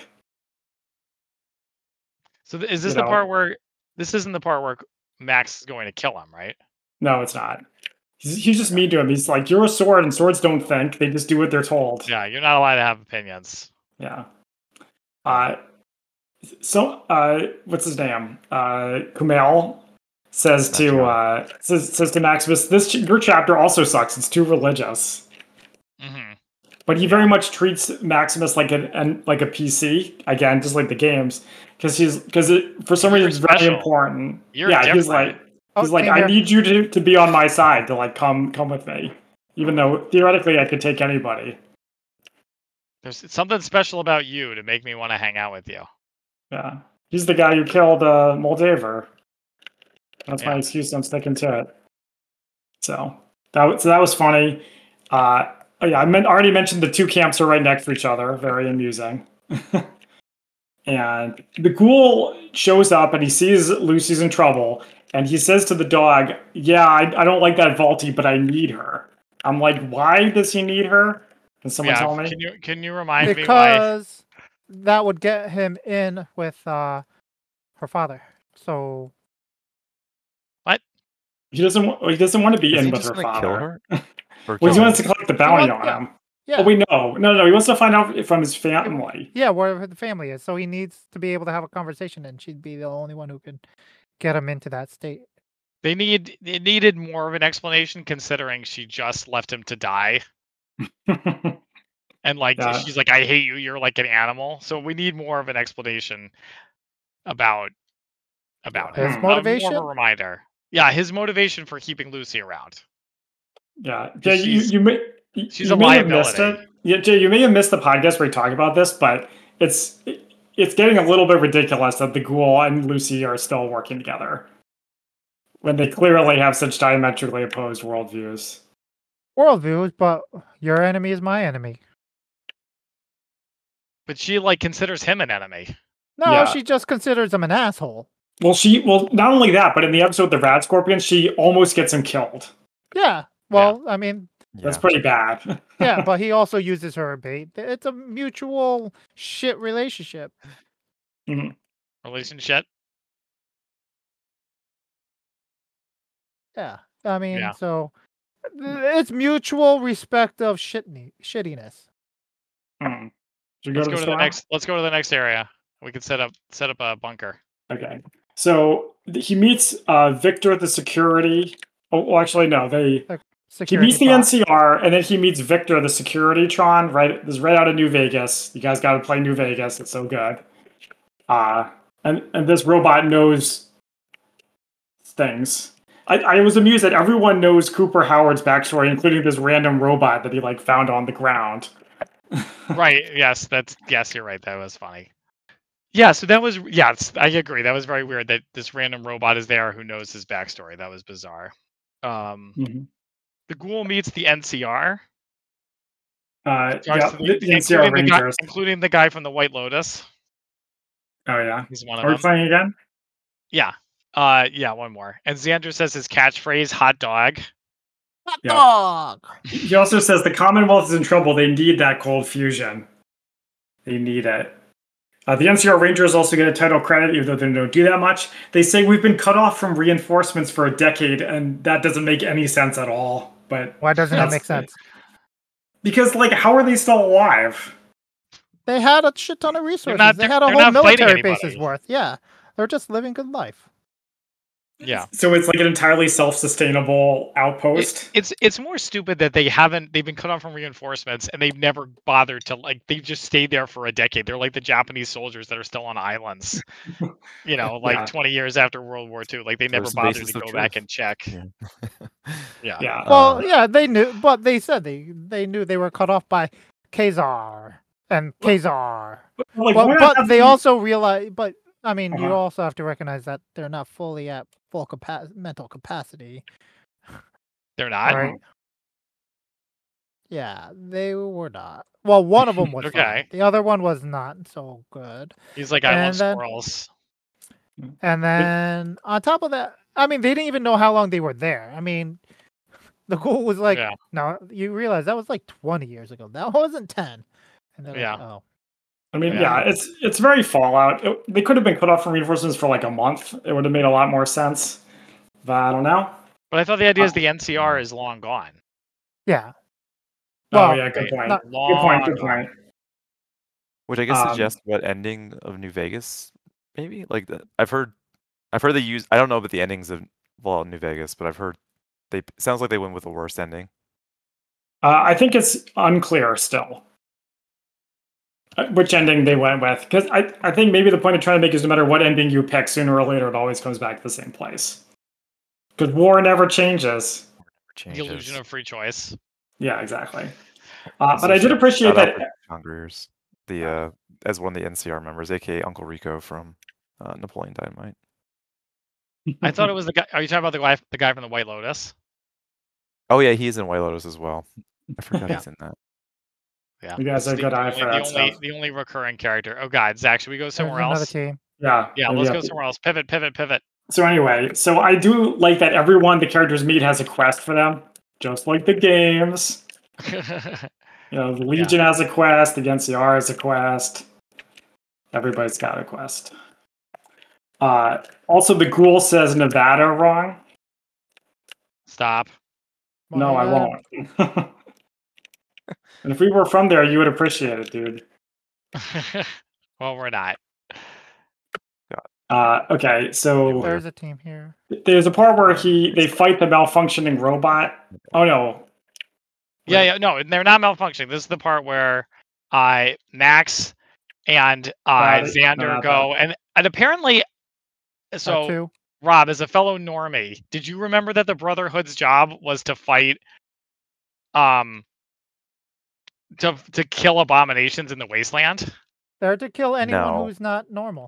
So th- is this You the know. part where this isn't the part where Max is going to kill him, right? No, it's not. He's, he's just mean to him. He's like, "You're a sword, and swords don't think; they just do what they're told." Yeah, you're not allowed to have opinions. Yeah. Uh, so uh, what's his name? Uh, Kumail says That's to right. uh says says to Maximus, "This ch- your chapter also sucks. It's too religious." hmm But he very much treats Maximus like an, an like a P C again, just like the games, because he's because it for some You're reason it's very special. important. You're yeah, he's different. like Oh, he's like came I here. need you to, to be on my side to like come come with me, even though theoretically I could take anybody. There's something special about you to make me want to hang out with you. Yeah, he's the guy who killed uh, Moldaver. That's my Yeah. excuse. I'm sticking to it. So that was, so that was funny. Uh, oh yeah, I meant, already mentioned the two camps are right next to each other. Very amusing. And the ghoul shows up and he sees Lucy's in trouble, and he says to the dog, "Yeah, I, I don't like that Vaulty, but I need her." I'm like, why does he need her? Can someone yeah, tell me? can you can you remind me why? Because that would get him in with uh, her father. So He doesn't. wa- He doesn't want to be Is in he with just her gonna father. kill her? Or Well, he kill wants him? to collect the bounty wants- on yeah. him. Yeah. Oh, we know. No, no, he wants to find out from his family. Yeah, where the family is. So he needs to be able to have a conversation, and she'd be the only one who can get him into that state. They need it needed more of an explanation, considering she just left him to die. And like Yeah. she's like, I hate you, you're like an animal. So we need more of an explanation about about His it. motivation? Uh, more of a reminder. Yeah, his motivation for keeping Lucy around. Yeah, Jay, you, She's- you may she's you a may have missed liability. it. Yeah, Jay, you may have missed the podcast where we talk about this, but it's it's getting a little bit ridiculous that the Ghoul and Lucy are still working together when they clearly have such diametrically opposed worldviews. Worldviews, but your enemy is my enemy. But she like considers him an enemy. No, Yeah. she just considers him an asshole. Well, she well not only that, but in the episode with the Rad Scorpion, she almost gets him killed. Yeah. Well, I mean, That's Yeah. pretty bad. yeah, but he also uses her bait. It's a mutual shit relationship. Relationship. Yeah. I mean, Yeah. so it's mutual respect of shitney, shittiness. Hmm. Should we Let's to go to the store? next let's go to the next area. We can set up set up a bunker. Okay. So th- he meets uh, Victor the security. Oh, well, actually, no. They he Security meets the bot. N C R, and then he meets Victor the security Tron. Right, this is right out of New Vegas. You guys got to play New Vegas. It's so good. Uh and and this robot knows things. I, I was amused that everyone knows Cooper Howard's backstory, including this random robot that he like found on the ground. Right. Yes, that's yes, you're right. That was funny. Yeah, so that was yes, I agree. That was very weird that this random robot is there who knows his backstory. That was bizarre. Um Mhm. the Ghoul meets the N C R. Uh, Starts yeah, to- the, the N C R including, the guy, Rangers. including the guy from the White Lotus. Oh yeah. He's one Are we of them. playing again? Yeah. Uh yeah, one more. And Xander says his catchphrase, hot dog. Hot Yeah. dog! He also says the Commonwealth is in trouble. They need that cold fusion. They need it. Uh, the N C R Rangers also get a title credit, even though they don't do that much. They say we've been cut off from reinforcements for a decade, and that doesn't make any sense at all. But Why doesn't that That's- make sense? because, like, how are they still alive? They had a shit ton of resources. not- they had a they're whole not fighting military base's anybody. worth. Yeah. They're just living good life. Yeah. So it's like an entirely self-sustainable It- outpost. it's it's more stupid that they haven't they've been cut off from reinforcements and they've never bothered to like they've just stayed there for a decade. They're like the Japanese soldiers that are still on islands. You know, like Yeah. twenty years after World War Two. Like they never First bothered basis to of go back truth. and check. Yeah. Yeah. yeah. Well, Uh, yeah, they knew, but they said they they knew they were cut off by Khazar and Khazar. Like, Well, why not but have they them- also realize, but I mean, you Uh-huh. also have to recognize that they're not fully at full capa- mental capacity, They're not. right? Yeah, they were not. Well, one of them was Okay. fine. The other one was not so good. He's like, I love And then- squirrels. And then on top of that, I mean, they didn't even know how long they were there. I mean, the goal was like, Yeah. no, you realize that was like twenty years ago. That wasn't ten. And they're Yeah. like, oh, I mean, Yeah. yeah, it's it's very Fallout. It- they could have been cut off from reinforcements for like a month. It would have made a lot more sense. But I don't know. But I thought the idea is Uh, the N C R is long gone. yeah. Oh Well, yeah, good right, point. not- Good point. Good long point. Which I guess Um, suggests what ending of New Vegas, maybe. Like the, I've heard, I've heard they use. I don't know about the endings of Fallout New Vegas, but I've heard they it sounds like they went with the worst ending. Uh, I think it's unclear still uh, which ending they went with, because I, I think maybe the point of trying to make is no matter what ending you pick, sooner or later it always comes back to the same place. Because war never changes. The Changes. illusion of free choice. Yeah, exactly. Uh, So but I did shout- appreciate shout out that. to Congress, the uh, as one of the N C R members, aka Uncle Rico from uh, Napoleon Dynamite. I thought it was the guy. Are you talking about the guy, the guy from the White Lotus? Oh yeah, he's in White Lotus as well. I forgot Yeah. he's in that. Yeah. You guys It's have the, good the eye only, for the that only, stuff. the only recurring character. Oh God, Zach, should we go There's somewhere another else? team. Yeah. Yeah, maybe let's I'll- go somewhere else. Pivot, pivot, pivot. So anyway, so I do like that everyone the characters meet has a quest for them, just like the games. You know, the Legion has a quest, the N C R has a quest. Everybody's got a quest. Uh, also, the Ghoul says Nevada wrong. Stop. No, I Uh, won't. And if we were from there, you would appreciate it, dude. Well, we're not. Uh, okay, so There's a team here. there's a part where he they fight the malfunctioning robot. Oh no. Yeah, yeah, no, they're not malfunctioning. This is the part where uh, Max and uh, Got it. No, Xander not go, and and apparently, That so too. Rob, as a fellow normie, did you remember that the Brotherhood's job was to fight, um, to to kill abominations in the wasteland? They're to kill anyone No. who's not normal.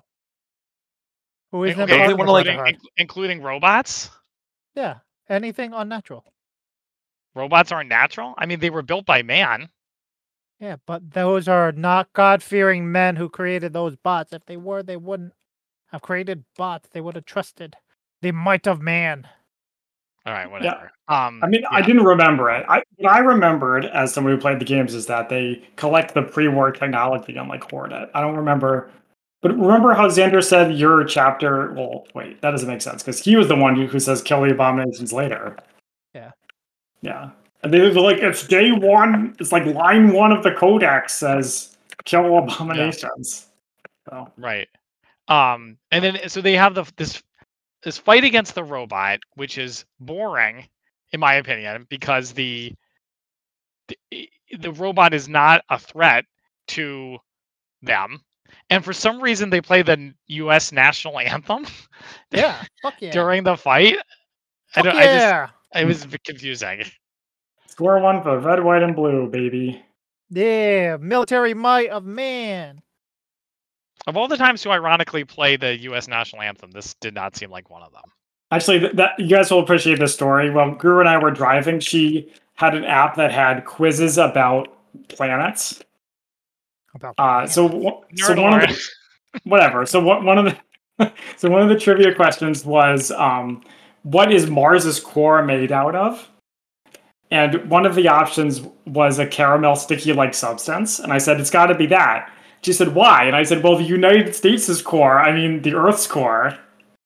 Who isn't Okay, part they of the wanna, like- Brotherhood. Inc- including robots. Yeah, anything unnatural. Robots aren't natural. I mean, they were built by man. Yeah, but those are not God-fearing men who created those bots. If they were, they wouldn't have created bots. They would have trusted the might of man. All right, whatever. Um, I mean, I yeah. didn't remember it. I what I remembered as someone who played the games is that they collect the pre-war technology on like Hornet. I don't remember, but remember how Xander said your chapter? Well, wait, that doesn't make sense because he was the one who, who says kill the abominations later. Yeah. Yeah, and they were like it's day one. It's like line one of the codex says kill abominations. So Right. Um, and then so they have the this this fight against the robot, which is boring, in my opinion, because the the, the robot is not a threat to them, and for some reason they play the U S national anthem Yeah, fuck yeah. during the fight. I Fuck don't. I just yeah. it was a bit confusing. score one for red, white, and blue, baby. Yeah, military might of man. Of all the times to ironically play the U S national anthem, this did not seem like one of them. Actually, th- that you guys will appreciate this story. When Guru and I were driving, she had an app that had quizzes about planets. About Uh, so, planets. w- so Nerd one of alert. the, whatever. So one one of the so one of the trivia questions was, um, what is Mars's core made out of? And one of the options was a caramel sticky like substance, and I said it's got to be that. She said why? And I said, well, the United States' core. I mean, the Earth's core.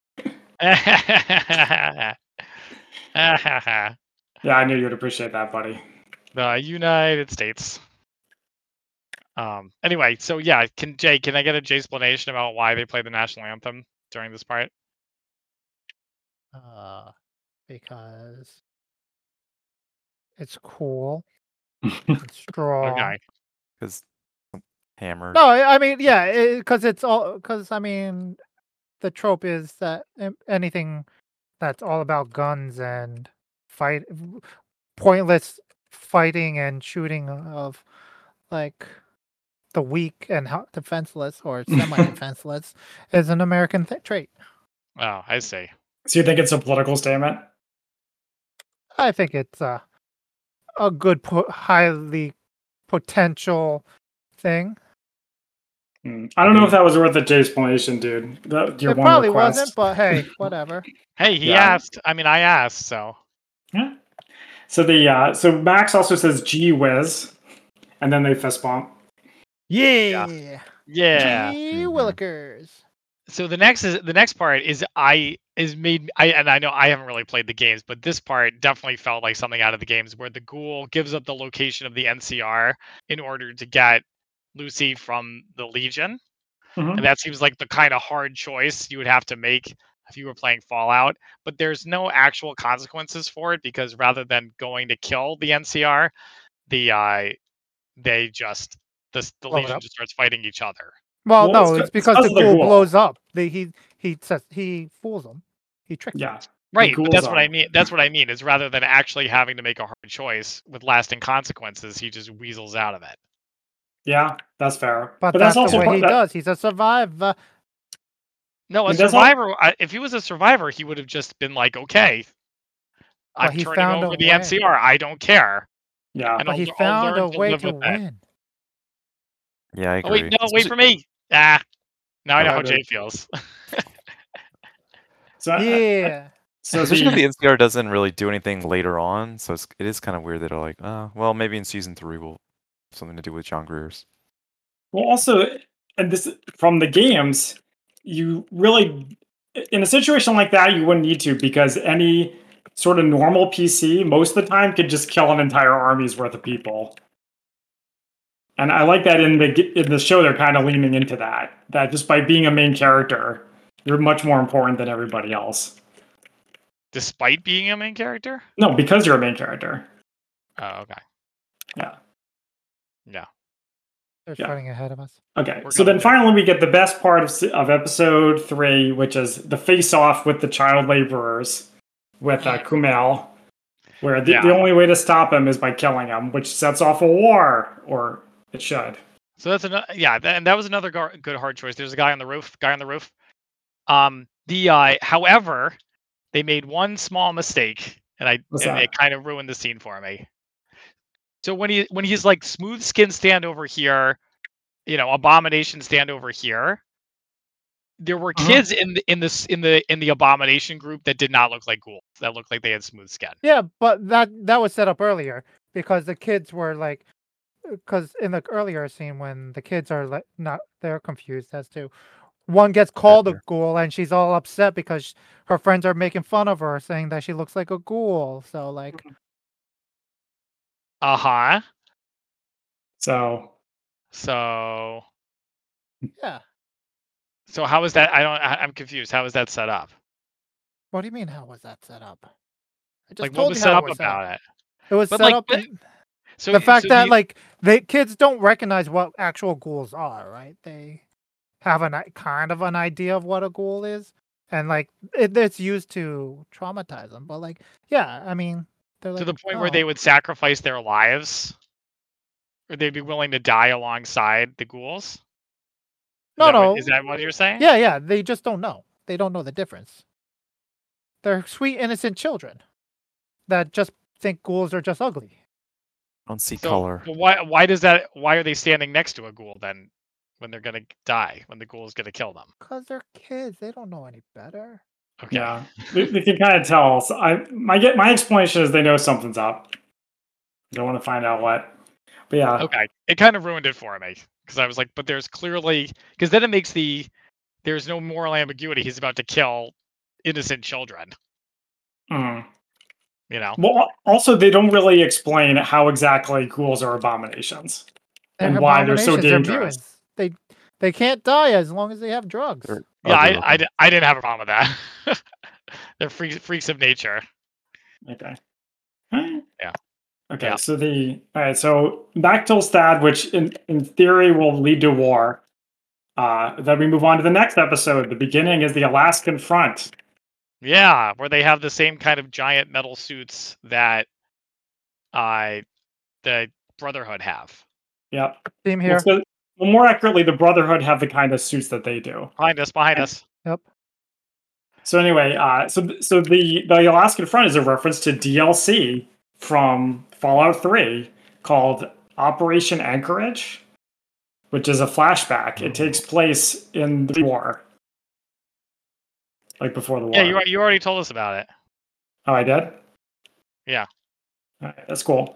The Yeah, I knew you'd appreciate that, buddy. United States. Um. Anyway, so yeah, can Jay? Can I get a Jay explanation about why they play the national anthem during this part? Uh, because it's cool. Oh. It's strong. Okay. Because hammer. No, I I mean, yeah, because it's all because I mean, the trope is that um, anything that's all about guns and fight, pointless fighting and shooting of like the weak and ho- defenseless or semi-defenseless is an American th- trait. Oh, I see. So you think it's a political statement? I think it's a a good, po- highly potential thing. Hmm. I don't know if that was worth a J explanation, dude. That, your It one probably request. wasn't, but hey, whatever. Hey, he Yeah. asked. I mean, I asked. So Yeah. So the uh, so Max also says "gee whiz," and then they fist bump. Yeah. yeah. Gee Mhm. willikers. So the next is the next part is I is made I and I know I haven't really played the games, but this part definitely felt like something out of the games where the ghoul gives up the location of the N C R in order to get Lucy from the Legion. Mhm. And that seems like the kind of hard choice you would have to make if you were playing Fallout. But there's no actual consequences for it because rather than going to kill the N C R, the uh, they just the the Blow it Legion up. just starts fighting each other. Well, Well, no, it's it's c- because because the of the ghoul ghoul. blows up. The, he he says he fools them. He tricks them. Yeah. Right, ghoul's but that's what I on. mean. That's what I mean is rather than actually having to make a hard choice with lasting consequences, he just weasels out of it. Yeah, that's fair. But, But that's, that's also the way part- he that- does. He's a survivor. No, a And that's all- survivor. I- If he was a survivor, he would have just been like, "Okay, I'm he turning found a over the way. N C R. I don't care." Yeah. And But I'll, he I'll found learn a way live to with it. win. Yeah, I Oh agree. wait, no, wait for me. Ah, now I know Oh, how good. Jay feels. So I- I- Yeah. so Especially because the, the N C R doesn't really do anything later on, so it's, it is kind of weird that they're like, oh, well, maybe in season three we'll have something to do with John Greer's. well, also, and this from the games, you really in a situation like that you wouldn't need to because any sort of normal P C most of the time could just kill an entire army's worth of people. And I like that in the in the show they're kind of leaning into that. That just by being a main character, you're much more important than everybody else. Despite being a main character? No, because you're a main character. Oh, okay. Yeah. Yeah. They're Yeah. running ahead of us. Okay, We're so then going finally we get the best part of, of episode three, which is the face-off with the child laborers with uh, Kumail, where the, Yeah. the only way to stop him is by killing him, which sets off a war, or it should. So that's another, yeah, that, and that was another gar- good hard choice. There's a guy on the roof, guy on the roof. Um, the uh, however, they made one small mistake, and I What's and that? it kind of ruined the scene for me. So when he when he's like smooth skin stand over here, you know, abomination stand over here. There were Uh-huh. kids in the in this in the in the abomination group that did not look like ghouls. That looked like they had smooth skin. Yeah, but that that was set up earlier because the kids were like, because in the earlier scene when the kids are like not, they're confused as to one gets called a Sure. ghoul and she's all upset because her friends are making fun of her, saying that she looks like a ghoul. So like, Uh huh. So So yeah. so how is that? I don't. I, I'm confused. How is that set up? What do you mean? How was that set up? I just Like told what was you set how up it was set about it? It was But, set like, up. but- in- So the fact so that the- like they kids don't recognize what actual ghouls are, right? They have an i- kind of an idea of what a ghoul is, and like it, it's used to traumatize them. But like, yeah, I mean, they're like, to the point where they "Oh." would sacrifice their lives, or they'd be willing to die alongside the ghouls. Is No, that what- no. is that what you're saying? Yeah, yeah. They just don't know. They don't know the difference. They're sweet, innocent children that just think ghouls are just ugly. I don't see So color. but why why does that? Why are they standing next to a ghoul then, when they're gonna die? When the ghoul is gonna kill them? Cause they're kids. They don't know any better. Okay. yeah, we, we can kind of tell. So I my get my explanation is they know something's up. Don't want to find out what. But yeah, Okay. It kind of ruined it for me because I was like, but there's clearly because then it makes the there's no moral ambiguity. He's about to kill innocent children. mm. You know. Well, also they don't really explain how exactly ghouls are abominations. They're And why they're so abominations, they're dangerous. mutants. They they can't die as long as they have drugs. They're Yeah, ugly I, I, looking. di- I didn't have a problem with that. They're freaks, freaks of nature. Okay. Yeah. Okay, Yeah. so the all right, so Bactilstad, which in, in theory will lead to war. Uh, then we move on to the next episode. The beginning is the Alaskan Front. Yeah, where they have the same kind of giant metal suits that uh, the Brotherhood have. Yep. Team Well, here. so- well, more accurately, the Brotherhood have the kind of suits that they do. Behind us, behind us. Yep. So anyway, uh, so so the the Alaskan Front is a reference to D L C from Fallout three called Operation Anchorage, which is a flashback. It takes place in the war, like before the war. Yeah, you you already told us about it. Oh, I did? Yeah. All right, that's cool.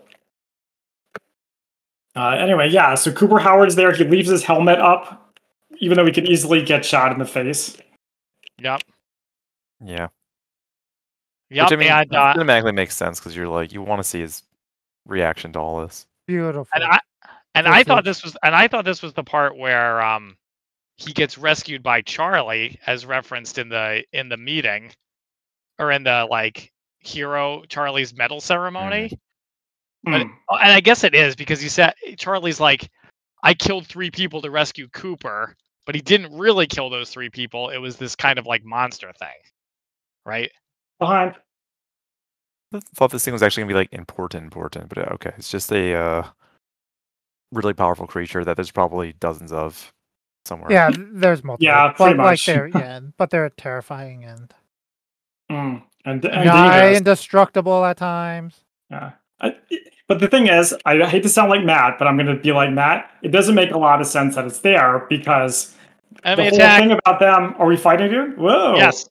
Uh, anyway, yeah, so Cooper Howard's there. He leaves his helmet up, even though he could easily get shot in the face. Yep. Yeah. Yep. Which I mean, and that uh, cinematically makes sense because you're like, you want to see his reaction to all this. Beautiful. and I and Yes, I thought yes. this was and I thought this was the part where um he gets rescued by Charlie, as referenced in the in the meeting, or in the like hero Charlie's medal ceremony. But Hmm. oh, and I guess it is because he said Charlie's like, I killed three people to rescue Cooper, but he didn't really kill those three people. It was this kind of like monster thing, right? Behind. I thought this thing was actually gonna be like important, important, but uh, okay, it's just a uh, really powerful creature that there's probably dozens of somewhere. Yeah, th- there's multiple. Yeah, but pretty like much. they're yeah, but they're terrifying and Mm. And, and nigh dangerous. indestructible at times. Yeah. I, but the thing is, I hate to sound like Matt, but I'm going to be like Matt. It doesn't make a lot of sense that it's there because Enemy the attack. whole thing about them. Are we fighting dude? Whoa. Yes.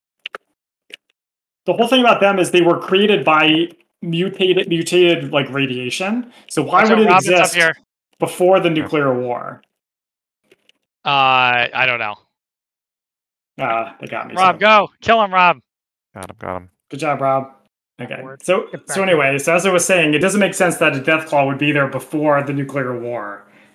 The whole thing about them is they were created by mutated, mutated like radiation. So why Watch would out, it Robin's up exist here. before the nuclear war? Uh, I don't know. Uh, they got me. Rob, so- go kill him, Rob. Got him, got him. Good job, Rob. Okay. Forward. So, Get back so anyway, so as I was saying, it doesn't make sense that a Deathclaw would be there before the nuclear war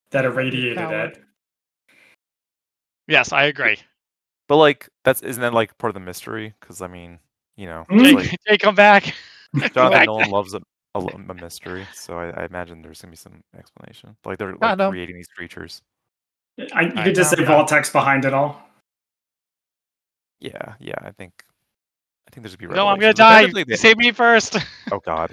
that irradiated Coward. it. Yes, I agree. But like, that's isn't that like part of the mystery? Because I mean, you know, Mm. it's Jake, like Jake, come back. Come Jonathan back. Nolan loves a, a, lo- a mystery, so I, I imagine there's gonna be some explanation. Like they're like Kind of. creating these creatures. I, you I could just know. say Voltex behind it all. Yeah, yeah. I think I think there's gonna be. No, I'm gonna revelations. die. Apparently they- Save me first. Oh God.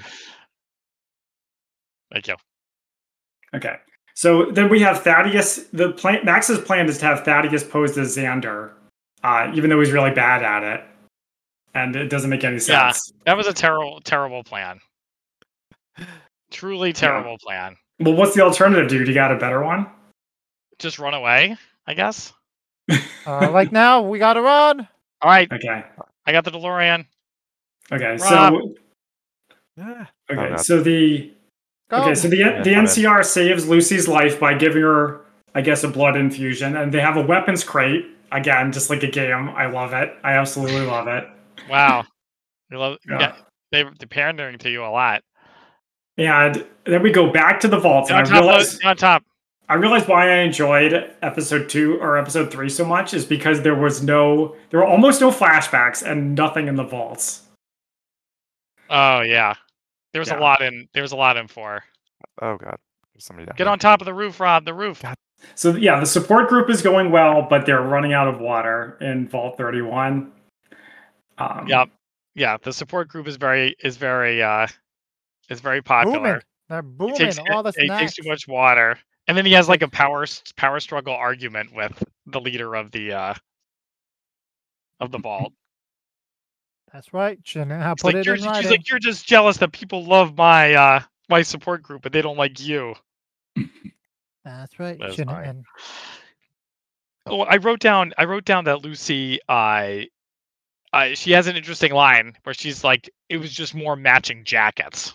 Thank you. Okay. So then we have Thaddeus. The plan, Max's plan is to have Thaddeus posed as Xander, uh, even though he's really bad at it, and it doesn't make any Yeah. sense. That was a terrible, terrible plan. Truly terrible plan. Well, what's the alternative, dude? You got a better one? Just run away, I guess. Uh, like now, we gotta run. All right, Okay. I got the DeLorean. Okay. Rob. So Yeah. okay. God. So the Go. okay. So the Yeah, the I'm N C R saves Lucy's life by giving her, I guess, a blood infusion, and they have a weapons crate again, just like a game. I love it. I absolutely love it. Wow. You love, Yeah. yeah, they, they're pandering to you a lot. And then we go back to the vaults, On and I top, realize on top. I realized why I enjoyed episode two or episode three so much is because there was no, there were almost no flashbacks and nothing in the vaults. Oh yeah. There was Yeah. a lot in. There was a lot in four. Oh God. There's somebody down Get here. on top of the roof, Rob. The roof. God. So yeah, the support group is going well, but they're running out of water in Vault thirty-one. Um, Yep. Yeah. The support group is very is very uh is very popular. Booming. They're He booming. takes, All the he snacks. takes too much water, and then he has like a power power struggle argument with the leader of the uh of the vault. That's right. Shouldn't have She's put like, it you're, in she's writing. like, you're just jealous that people love my uh my support group, but they don't like you. That's right. That's Shouldn't. fine. And Oh, I wrote down. I wrote down that Lucy. Uh, uh, she has an interesting line where she's like, "It was just more matching jackets."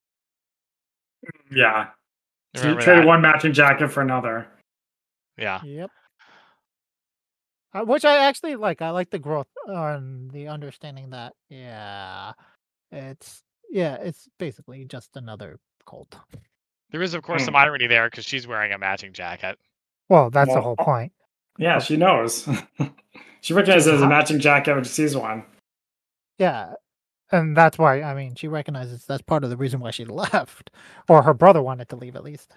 yeah. So you Remember traded that? one matching jacket for another. Yeah. Yep. Uh, which I actually like. I like the growth on the understanding that, yeah, it's yeah, it's basically just another cult. There is, of course, Hmm. some irony there because she's wearing a matching jacket. Well, that's the Well, whole oh. point. Yeah, she knows. She recognizes it as a matching jacket when she sees one. Yeah, and that's why I mean she recognizes that's part of the reason why she left, or her brother wanted to leave at least.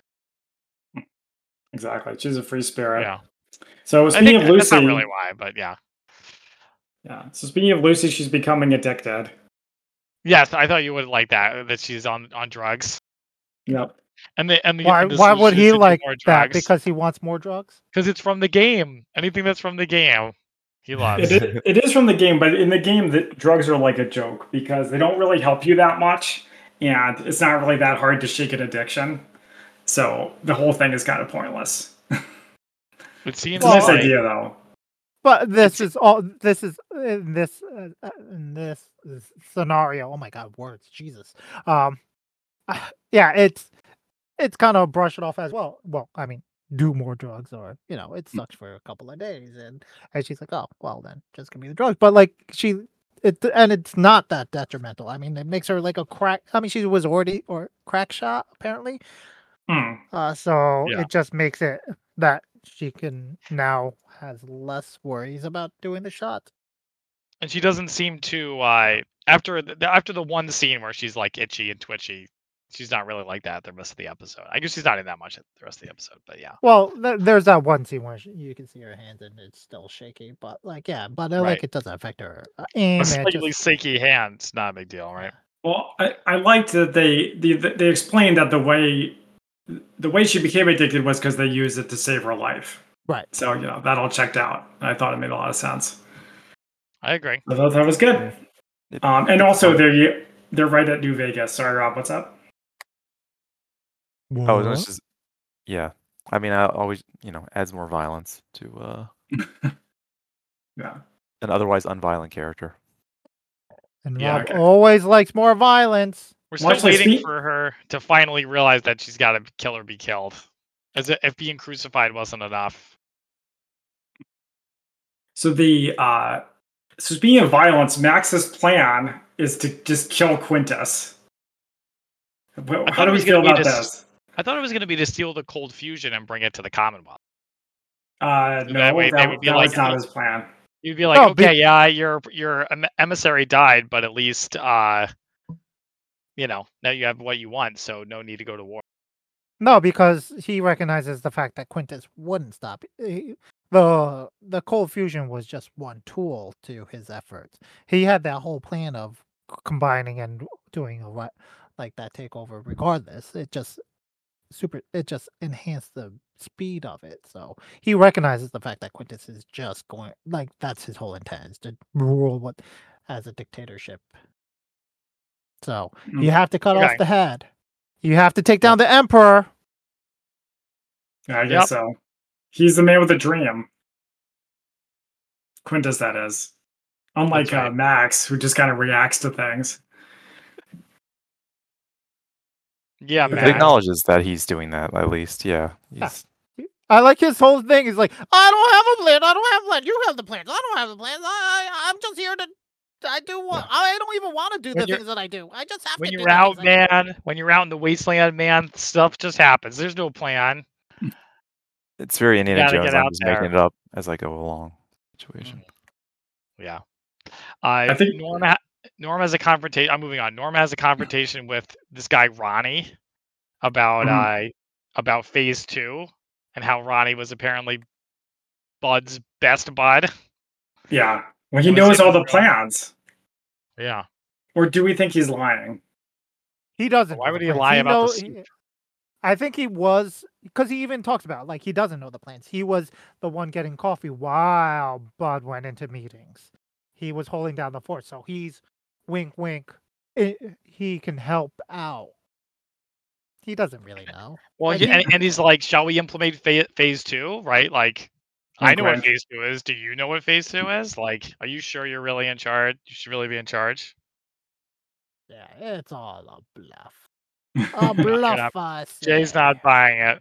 Exactly. She's a free spirit. Yeah. So I speaking think of that's Lucy, not really why, but yeah. yeah. So speaking of Lucy, she's becoming addicted. Yes, I thought you would like that. That she's on on drugs. Yep. And the and the Why? and the Why would solution he is to do like more that? drugs. Because he wants more drugs. Because it's from the game. Anything that's from the game, he loves. It is, it is from the game, but in the game, the drugs are like a joke because they don't really help you that much, and it's not really that hard to shake an addiction. So the whole thing is kind of pointless. It seems It's a nice like, idea, though. But this is all. This is in this uh, uh, in this scenario. Oh my God, words, Jesus. Um, yeah, it's it's kind of brush it off as well. Well, I mean, do more drugs, or you know, it sucks for a couple of days, and and she's like, oh, well, then just give me the drugs. But like she, it and it's not that detrimental. I mean, it makes her like a crack. I mean, she was already or crack shot apparently. Hmm. Uh, so Yeah. it just makes it that she can now has less worries about doing the shot. and she doesn't seem to uh after the, after the one scene where she's like itchy and twitchy. She's not really like that the rest of the episode. I guess she's not in that much the rest of the episode, but yeah. Well, th- there's that one scene where she, you can see her hands and it's still shaky, but like, yeah, but uh, Right. like it doesn't affect her uh, aim. A and it slightly just- shaky hand, it's not a big deal, right? Well, I, I liked that they, they they explained that the way the way she became addicted was because they used it to save her life. Right. So you know that all checked out. I thought it made a lot of sense. I agree. I thought that was good. It- Um, and also they're they're right at New Vegas. Sorry, Rob. What's up? Oh, What? it's just yeah. I mean, I always you know adds more violence to uh, Yeah. an otherwise unviolent character. And Yeah, Rob okay. always likes more violence. We're still Much like waiting Spe- for her to finally realize that she's got to kill or be killed. As if being crucified wasn't enough. So the uh, so speaking of violence, Max's plan is to just kill Quintus. Wh- I How thought do it we was feel gonna be about this- this? I thought it was going to be to steal the cold fusion and bring it to the Commonwealth. Uh, So no, that way that, they would be that like, was not his plan. you'd be like, Oh, be- okay, yeah, your your em- emissary died, but at least, uh, you know, now you have what you want, so no need to go to war. No, because he recognizes the fact that Quintus wouldn't stop. He- the The cold fusion was just one tool to his efforts. He had that whole plan of c- combining and doing a ri- like that takeover. Regardless, it just super. It just enhanced the speed of it. So he recognizes the fact that Quintus is just going like that's his whole intent is to rule what as a dictatorship. So you have to cut Okay. off the head. You have to take down the emperor. Yeah, I guess Yep. so. He's the man with a dream. Quintus, that is. Unlike That's right. uh, Max, who just kind of reacts to things. Yeah, But It Yeah. man. acknowledges that he's doing that, at least. Yeah. Yeah. He's, I like his whole thing. He's like, I don't have a plan. I don't have a plan. You have the plans. I don't have the plans. I, I- I'm just here to. I do what I don't even want to do When the you're- things that I do. I just have When to. you're do the out, things I do." man, when you're out in the wasteland, man, stuff just happens. There's no plan. it's very Indiana gotta Jones. get I'm out just there. making it up as I go along. Situation. Yeah. Uh, I think- Norm, ha- Norm has a confrontation. I'm moving on. Norm has a confrontation with this guy Ronnie about Mhm. uh about phase two and how Ronnie was apparently Bud's best bud. Yeah. Well, he Was knows it all the real? plans. Yeah. Or do we think he's lying? He doesn't. Why know would the he plans. lie about the know- soup? he- I think he was because he even talks about like he doesn't know the plans. He was the one getting coffee while Bud went into meetings. He was holding down the fort, so he's wink, wink. i- he can help out. He doesn't really know. Well, And he, he- and, and he's like, "Shall we implement fa- phase two?" Right? Like, I know what Wink, wink. phase two is. Do you know what phase two is? Like, are you sure you're really in charge? You should really be in charge. Yeah, it's all a bluff. A bluff, I Jay's say. not buying it.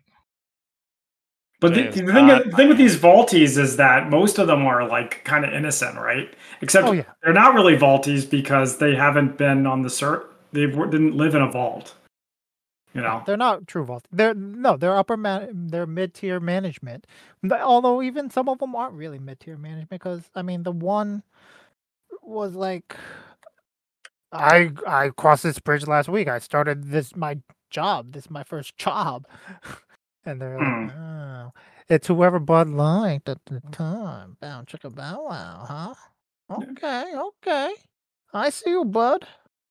But the, Jay is the thing, not the thing with buying these Vaulties is that most of them are like kind of innocent, right? Except Oh yeah. they're not really Vaulties because they haven't been on the cert. They w- didn't live in a vault. You know. They're not true vault. They're no, they're upper man. They're mid tier management. But although even some of them aren't really mid tier management, because I mean the one was like, I I crossed this bridge last week. I started this my job. This is my first job, and they're like, oh, it's whoever Bud liked at the time. Bow chicka bow wow, huh? Okay, okay. I see you, Bud.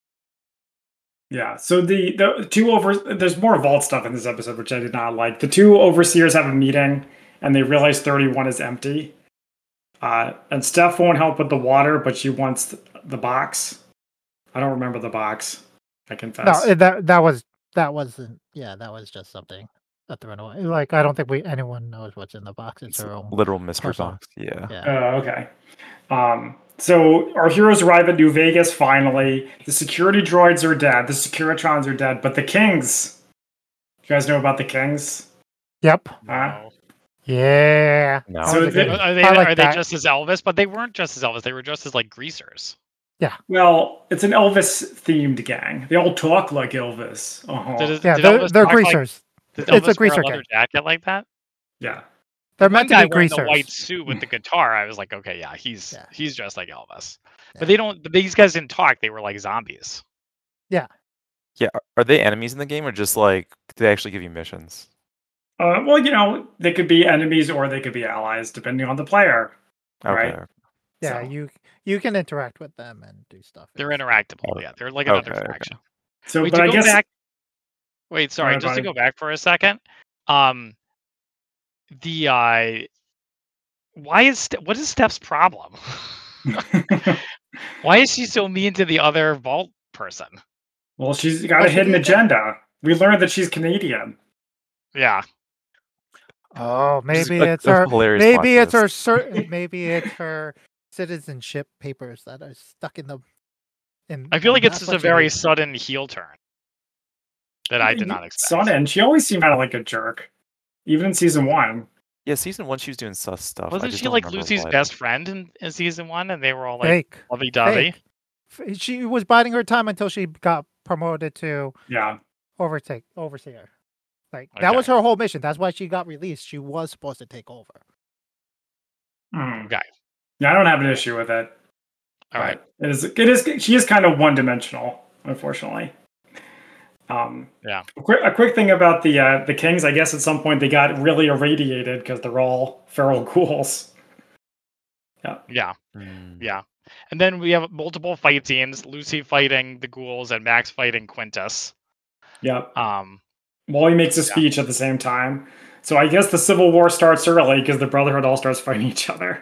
Yeah. So the the two over there's more vault stuff in this episode which I did not like. The two overseers have a meeting and they realize thirty-one is empty. Uh, and Steph won't help with the water, but she wants th- the box. I don't remember the box. I confess. No, that that was that wasn't. Yeah, that was just something that thrown away. Like I don't think we anyone knows what's in the box. It's It's her a own. literal mystery personal- box. Yeah. Yeah. Oh, okay. Um, so our heroes arrive at New Vegas finally. The security droids are dead. The Securitrons are dead, but the Kings. You guys know about the Kings? Yep. Huh? No. Yeah. No. that So was a they- good- Are they, I like are they that. just as Elvis? But they weren't just as Elvis. They were just as like greasers. Well, it's an Elvis-themed gang. They all talk like Elvis. Uh-huh. Did it- Yeah, did they're Elvis they're talk like- greasers. Did It's a Elvis wear greaser leather gang. jacket like that? Yeah. They're One meant to guy be wearing the greasers. white suit with the guitar. I was like, okay, yeah, he's Yeah. he's just like Elvis. Yeah. But they don't. But these guys didn't talk. They were like zombies. Yeah. Are, are they enemies in the game or just like do they actually give you missions? Uh, well, you know, they could be enemies or they could be allies, depending on the player. Okay. Right. okay. Yeah, So- you you can interact with them and do stuff. They're It's- interactable. Oh, Yeah, they're like another okay, okay. faction. So, Wait, but to I go guess back. Wait, sorry, ahead, just to buddy. go back for a second. Um, the uh, why is Ste- what is Steph's problem? Why is she so mean to the other vault person? well, she's got Well, a she hidden is- agenda. We learned that she's Canadian. Yeah, Oh, Which is maybe a- it's a her. hilarious Maybe plot it's her. twist. Cer- maybe it's her citizenship papers that are stuck in the. In, I feel like and it's that's just a what she very needs. sudden heel turn that I did not expect. Sonnen, she always seemed kind of like a jerk, even in season one. Yeah, season one she was doing sus stuff. I Wasn't just she don't like remember Lucy's what. best friend in, in season one, and they were all like Fake. lovey dovey? Fake. F- She was biding her time until she got promoted to Yeah. overtake overseer. Like that was Okay. her whole mission. That's why she got released. She was supposed to take over. Mm. Okay. Yeah, I don't have an issue with it. All right. It is. It is. She is kind of one dimensional, unfortunately. Um, Yeah. A quick, a quick thing about the uh, the Kings. I guess at some point they got really irradiated because they're all feral ghouls. Yeah. Yeah. Mm. Yeah. And then we have multiple fight scenes: Lucy fighting the ghouls and Max fighting Quintus. Yep. Um, Wally makes a yeah. speech at the same time. So I guess the Civil War starts early because the Brotherhood all starts fighting each other.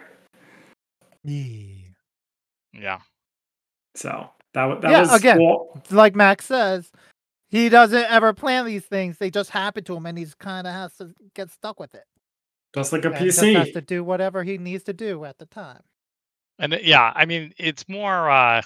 Yeah. So that wa- that Yeah, was again. cool. Like Max says, he doesn't ever plan these things. They just happen to him, and he's kind of has to get stuck with it. Just like a And P just has C. to do whatever he needs to do at the time. And it- yeah, I mean, it's more. Uh,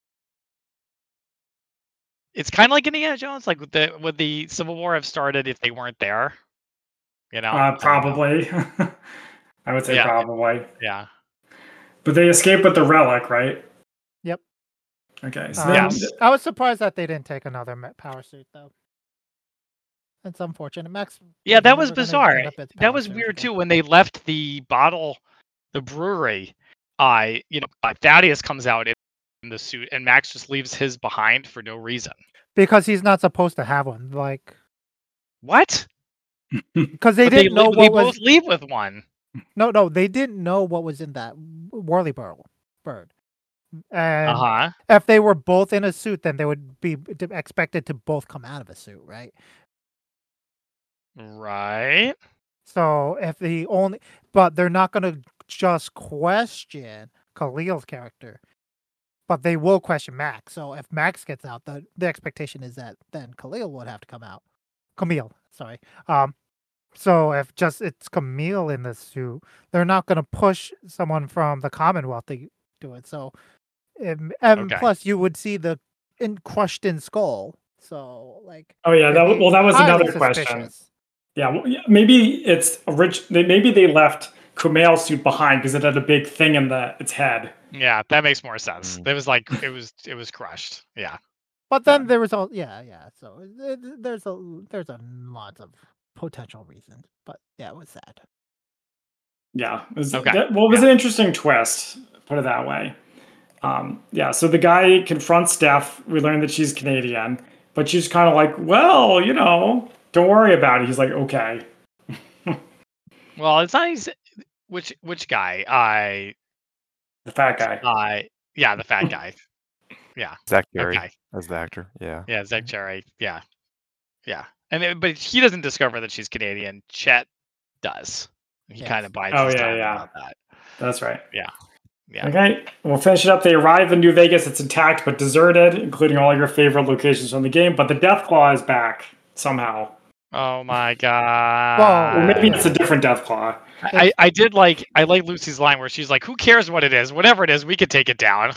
it's kind of like Indiana Jones. Like, would the would the Civil War have started if they weren't there? You know. Uh, I don't know. probably. I would say Yeah. probably. Yeah. But they escape with the relic, right? Yep. Okay. So Um, then, Yes. I was surprised that they didn't take another ma- power suit, though. That's unfortunate. Max. Yeah, that was never gonna bizarre. end up as That power was suit weird again. too when they left the bottle, the brewery. I, you know, uh, Thaddeus comes out in, in the suit, and Max just leaves his behind for no reason. Because he's not supposed to have one. Like, What? because they But they, didn't know li- they what was. both leave with one. No, no, they didn't know what was in that whirly bird. Bird. And Uh huh. if they were both in a suit, then they would be d- expected to both come out of a suit, right? Right. So if the only, but they're not going to just question Khalil's character, but they will question Max. So if Max gets out, the the expectation is that then Khalil would have to come out. Camille, sorry. Um, so if just it's Camille in the suit, they're not going to push someone from the Commonwealth to do it. So, um, and Okay. plus you would see the in crushed in skull. So like, oh yeah. it'd That, wa- be well, that was highly another question. suspicious. Yeah. Well, yeah, maybe it's orig- they Maybe they left Kumail's suit behind because it had a big thing in the its head. Yeah, that makes more sense. Mm. It was like it was it was crushed. Yeah. But then Yeah. there was all yeah, yeah. So th- th- there's a there's a lot of potential reasons, but yeah, it was sad. Yeah. It was, Okay. that, well, it was Yeah. an interesting twist. Put it that way. Um, yeah. So the guy confronts Steph. We learn that she's Canadian, but she's kind of like, well, you know, don't worry about it. He's like, okay. Well, it's not easy. Which which guy? I The fat guy. I yeah, the fat guy. Yeah. Zach Gary Okay. as the actor. Yeah. Yeah, Zach Cherry. Yeah. Yeah. And it, but he doesn't discover that she's Canadian. Chet does. He Yes. kind of bides Oh, his yeah, time yeah. about that. That's right. Yeah. Yeah. Okay, we'll finish it up. They arrive in New Vegas. It's intact but deserted, including all your favorite locations from the game. But the Deathclaw is back somehow. Oh my god. Or maybe Uh, it's a different Deathclaw. I, I did like I like Lucy's line where she's like, "Who cares what it is? Whatever it is, we could take it down."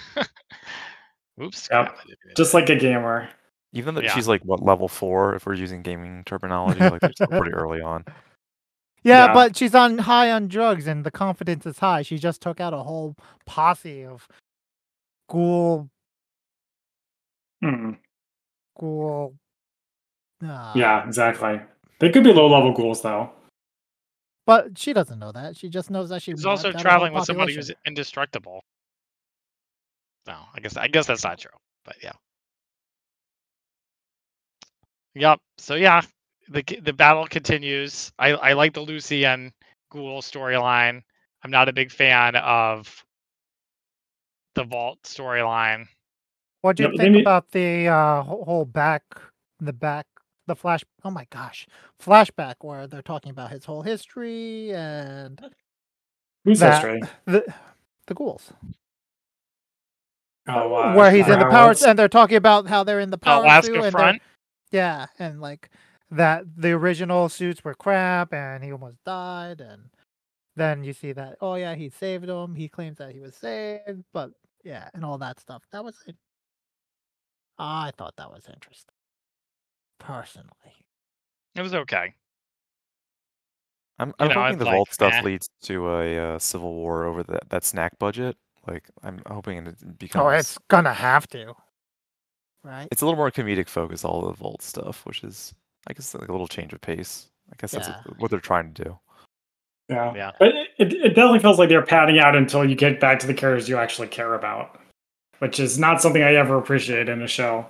Oops. Yep. crap, I didn't mean to Just do like a gamer. Even though Yeah. she's like what level four if we're using gaming terminology, like they're still pretty early on. Yeah, Yeah. but she's on high on drugs and the confidence is high. She just took out a whole posse of ghoul Hmm. ghoul uh, Yeah, exactly. They could be low level ghouls, though. But she doesn't know that. She just knows that she She's also wiped out a whole traveling with somebody who's population. indestructible. No, I guess I guess that's not true. But yeah. Yep. So yeah, the c- the battle continues. I I like the Lucy and Ghoul storyline. I'm not a big fan of the Vault storyline. What do you Yeah, but they think need- about the uh, whole whole back, the back, the flash? Oh my gosh, flashback where they're talking about his whole history and Who's that history? the the ghouls, Oh, uh, where he's in the power, Howard's- and they're talking about how they're in the power suit, Alaska and they're- front. yeah, and like that the original suits were crap, and he almost died, and then you see that oh yeah, he saved him. He claims that he was saved, but yeah, and all that stuff. That was it. I thought that was interesting, personally. It was okay. I'm You I'm know, hoping it's the like, vault stuff eh. leads to a uh, civil war over that that snack budget. Like I'm hoping it becomes. Oh, it's gonna have to, right? It's a little more comedic focus, all the vault stuff, which is I guess like a little change of pace. I guess that's Yeah. what, what they're trying to do. Yeah. Yeah. But it, it, it definitely feels like they're padding out until you get back to the characters you actually care about, which is not something I ever appreciate in a show.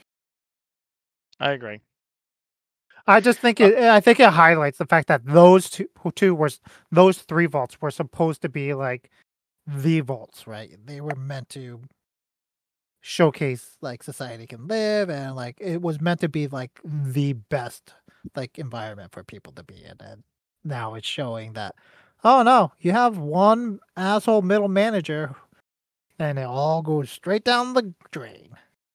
I agree. I just think it. I think it highlights the fact that those two, two were those three vaults were supposed to be like the vaults, right? They were meant to showcase like society can live, and like it was meant to be like the best like environment for people to be in. And now it's showing that, oh no, you have one asshole middle manager, and it all goes straight down the drain.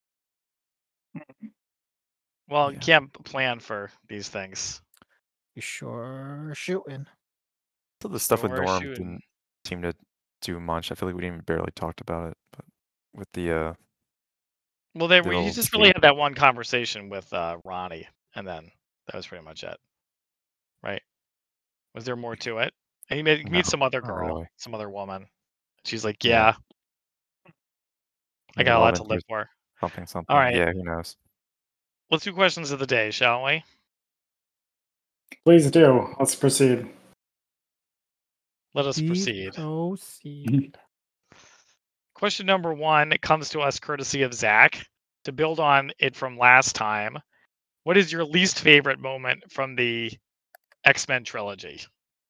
Well, Yeah. you can't plan for these things. You sure shooting. So the stuff with Sure Norm shooting. didn't seem to do much. I feel like we didn't even barely talked about it, but with the uh, Well, they the were, you old just really skate. had that one conversation with uh, Ronnie, and then that was pretty much it, right? Was there more to it? And he met, No, meets some other not girl, really. some other woman. She's like, Yeah. "Yeah, I Yeah, got a love lot to live interest, for." something, something. All right, Yeah, who knows? let's do questions of the day, shall we? Please do. Let's proceed. Let us Please proceed. proceed. Question number one, it comes to us courtesy of Zach. To build on it from last time, what is your least favorite moment from the X-Men trilogy?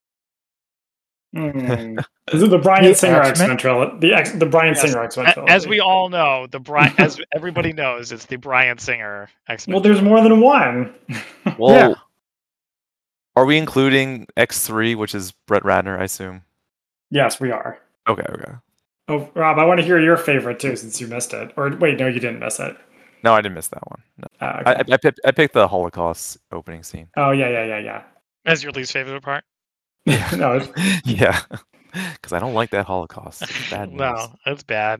Hmm. Is it the Brian The Singer X-Men? X-Men trilogy? The X, the Brian Yes. Singer X-Men A- trilogy. As we all know, the Brian, as everybody knows, it's the Brian Singer X-Men. Well, there's more than one. Well, Yeah. are we including X three, which is Brett Ratner, I assume? Yes, we are. Okay, okay. Oh, Rob, I want to hear your favorite too, since you missed it. Or wait, no, you didn't miss it. No, I didn't miss that one. No. Ah, I, okay. I, I, picked, I picked the Holocaust opening scene. Oh yeah, yeah, yeah, yeah. As your least favorite part? no, it's, Yeah, because I don't like that Holocaust. It's bad news. No, it's bad.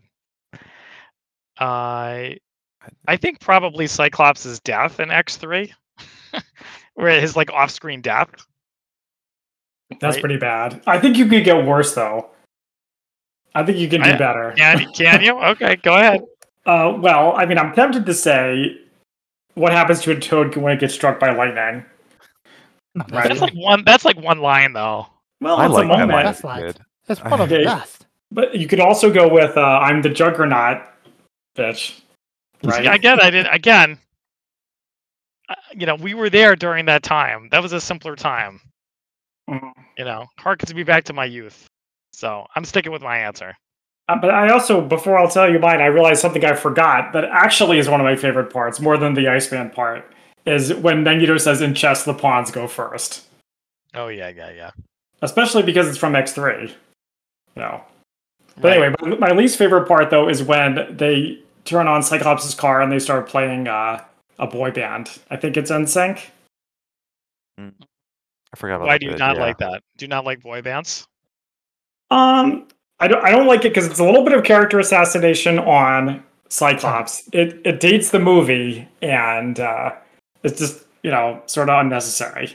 I I think probably Cyclops' death in X three, where his like off-screen death. that's Right. pretty bad. I think you could get worse though. I think you can do I- better. Can can you? Okay, go ahead. Uh, well, I mean, I'm tempted to say, what happens to a toad when it gets struck by lightning? No, Right. That's like one. That's like one line though. Well, I it's like a that moment. line That's as a like- kid. It's one of the Okay. best. But you could also go with uh, "I'm the Juggernaut," bitch. Right? See, I get. I did again. uh, You know, we were there during that time. That was a simpler time. Mhm. You know, harkens me back to my youth. So I'm sticking with my answer. Uh, but I also, before I'll tell you mine, I realized something I forgot that actually is one of my favorite parts, more than the Iceman part, is when Magneto says, "In chess, the pawns go first." Oh yeah, yeah, yeah. Especially because it's from X three. You know. But Right. anyway, my, my least favorite part, though, is when they turn on Cyclops' car and they start playing uh, a boy band. I think it's N Sync. I forgot about Why that do you bit, not yeah. like that? Do you not like boy bands? Um, I don't. I don't like it because it's a little bit of character assassination on Cyclops. It it dates the movie, and uh, it's just you know sort of unnecessary.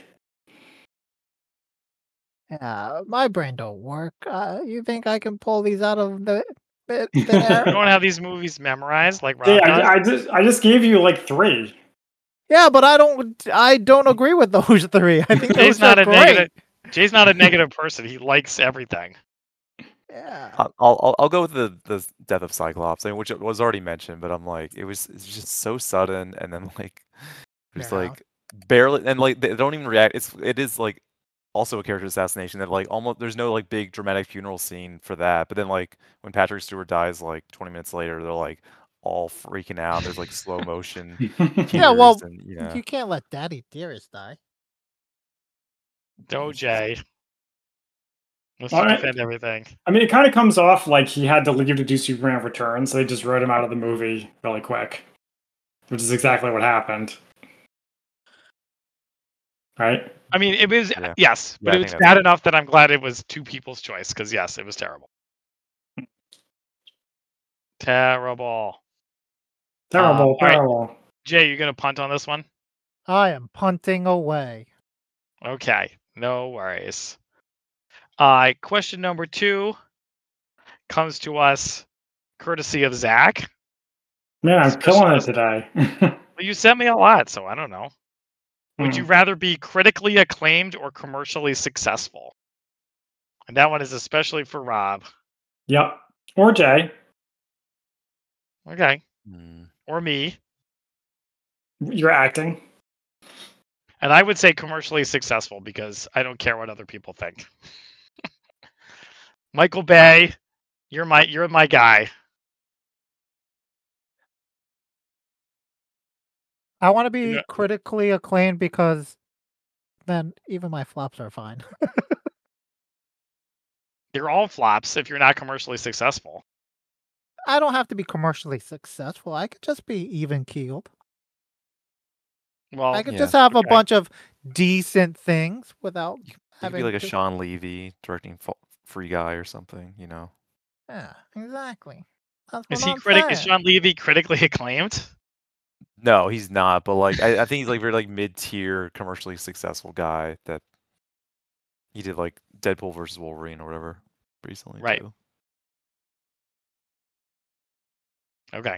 Yeah, my brain don't work. Uh, you think I can pull these out of the the You air? don't have these movies memorized like Rob Yeah, does? I, I just I just gave you like three. Yeah, but I don't. I don't agree with those three. I think Jay's those not are a great. negative. Jay's not a negative person. He likes everything. Yeah. I'll, I'll I'll go with the the death of Cyclops, I mean, which was already mentioned, but I'm like, it was it's just so sudden, and then like, just Yeah. like barely, and like they don't even react. It's it is like also a character assassination that like almost there's no like big dramatic funeral scene for that, but then like when Patrick Stewart dies like twenty minutes later, they're like all freaking out. There's like slow motion Yeah, well, tears, and you know, You can't let Daddy Dearest die. No, Jay. Let's All right. defend everything. I mean, it kind of comes off like he had to leave to do Superman Returns, so they just wrote him out of the movie really quick, which is exactly what happened. Right? I mean, it was Yeah. yes, Yeah, but I it was think that's bad it. enough that I'm glad it was two people's choice. Because yes, it was terrible. Terrible. Terrible, all right. terrible. Jay, you gonna punt on this one? I am punting away. Okay, no worries. Uh, question number two comes to us courtesy of Zach. Man, I'm killing it Especially- today. Well, you sent me a lot, so I don't know. Would you rather be critically acclaimed or commercially successful? And that one is especially for Rob. Yep. Or Jay. Okay. Hmm. Or me. You're acting. And I would say commercially successful because I don't care what other people think. Michael Bay, you're my you're my guy. I want to be Yeah. critically acclaimed because then even my flops are fine. They're all flops if you're not commercially successful. I don't have to be commercially successful. I could just be even keeled. Well, I could yeah, just have a okay. bunch of decent things without You could having be like a to- Sean Levy directing F- Free Guy or something, you know. Yeah, exactly. That's Is what he I'm critic? Is saying. Sean Levy critically acclaimed? No, he's not. But like, I, I think he's like very like mid-tier, commercially successful guy that he did like Deadpool versus Wolverine or whatever recently Right. too. Okay.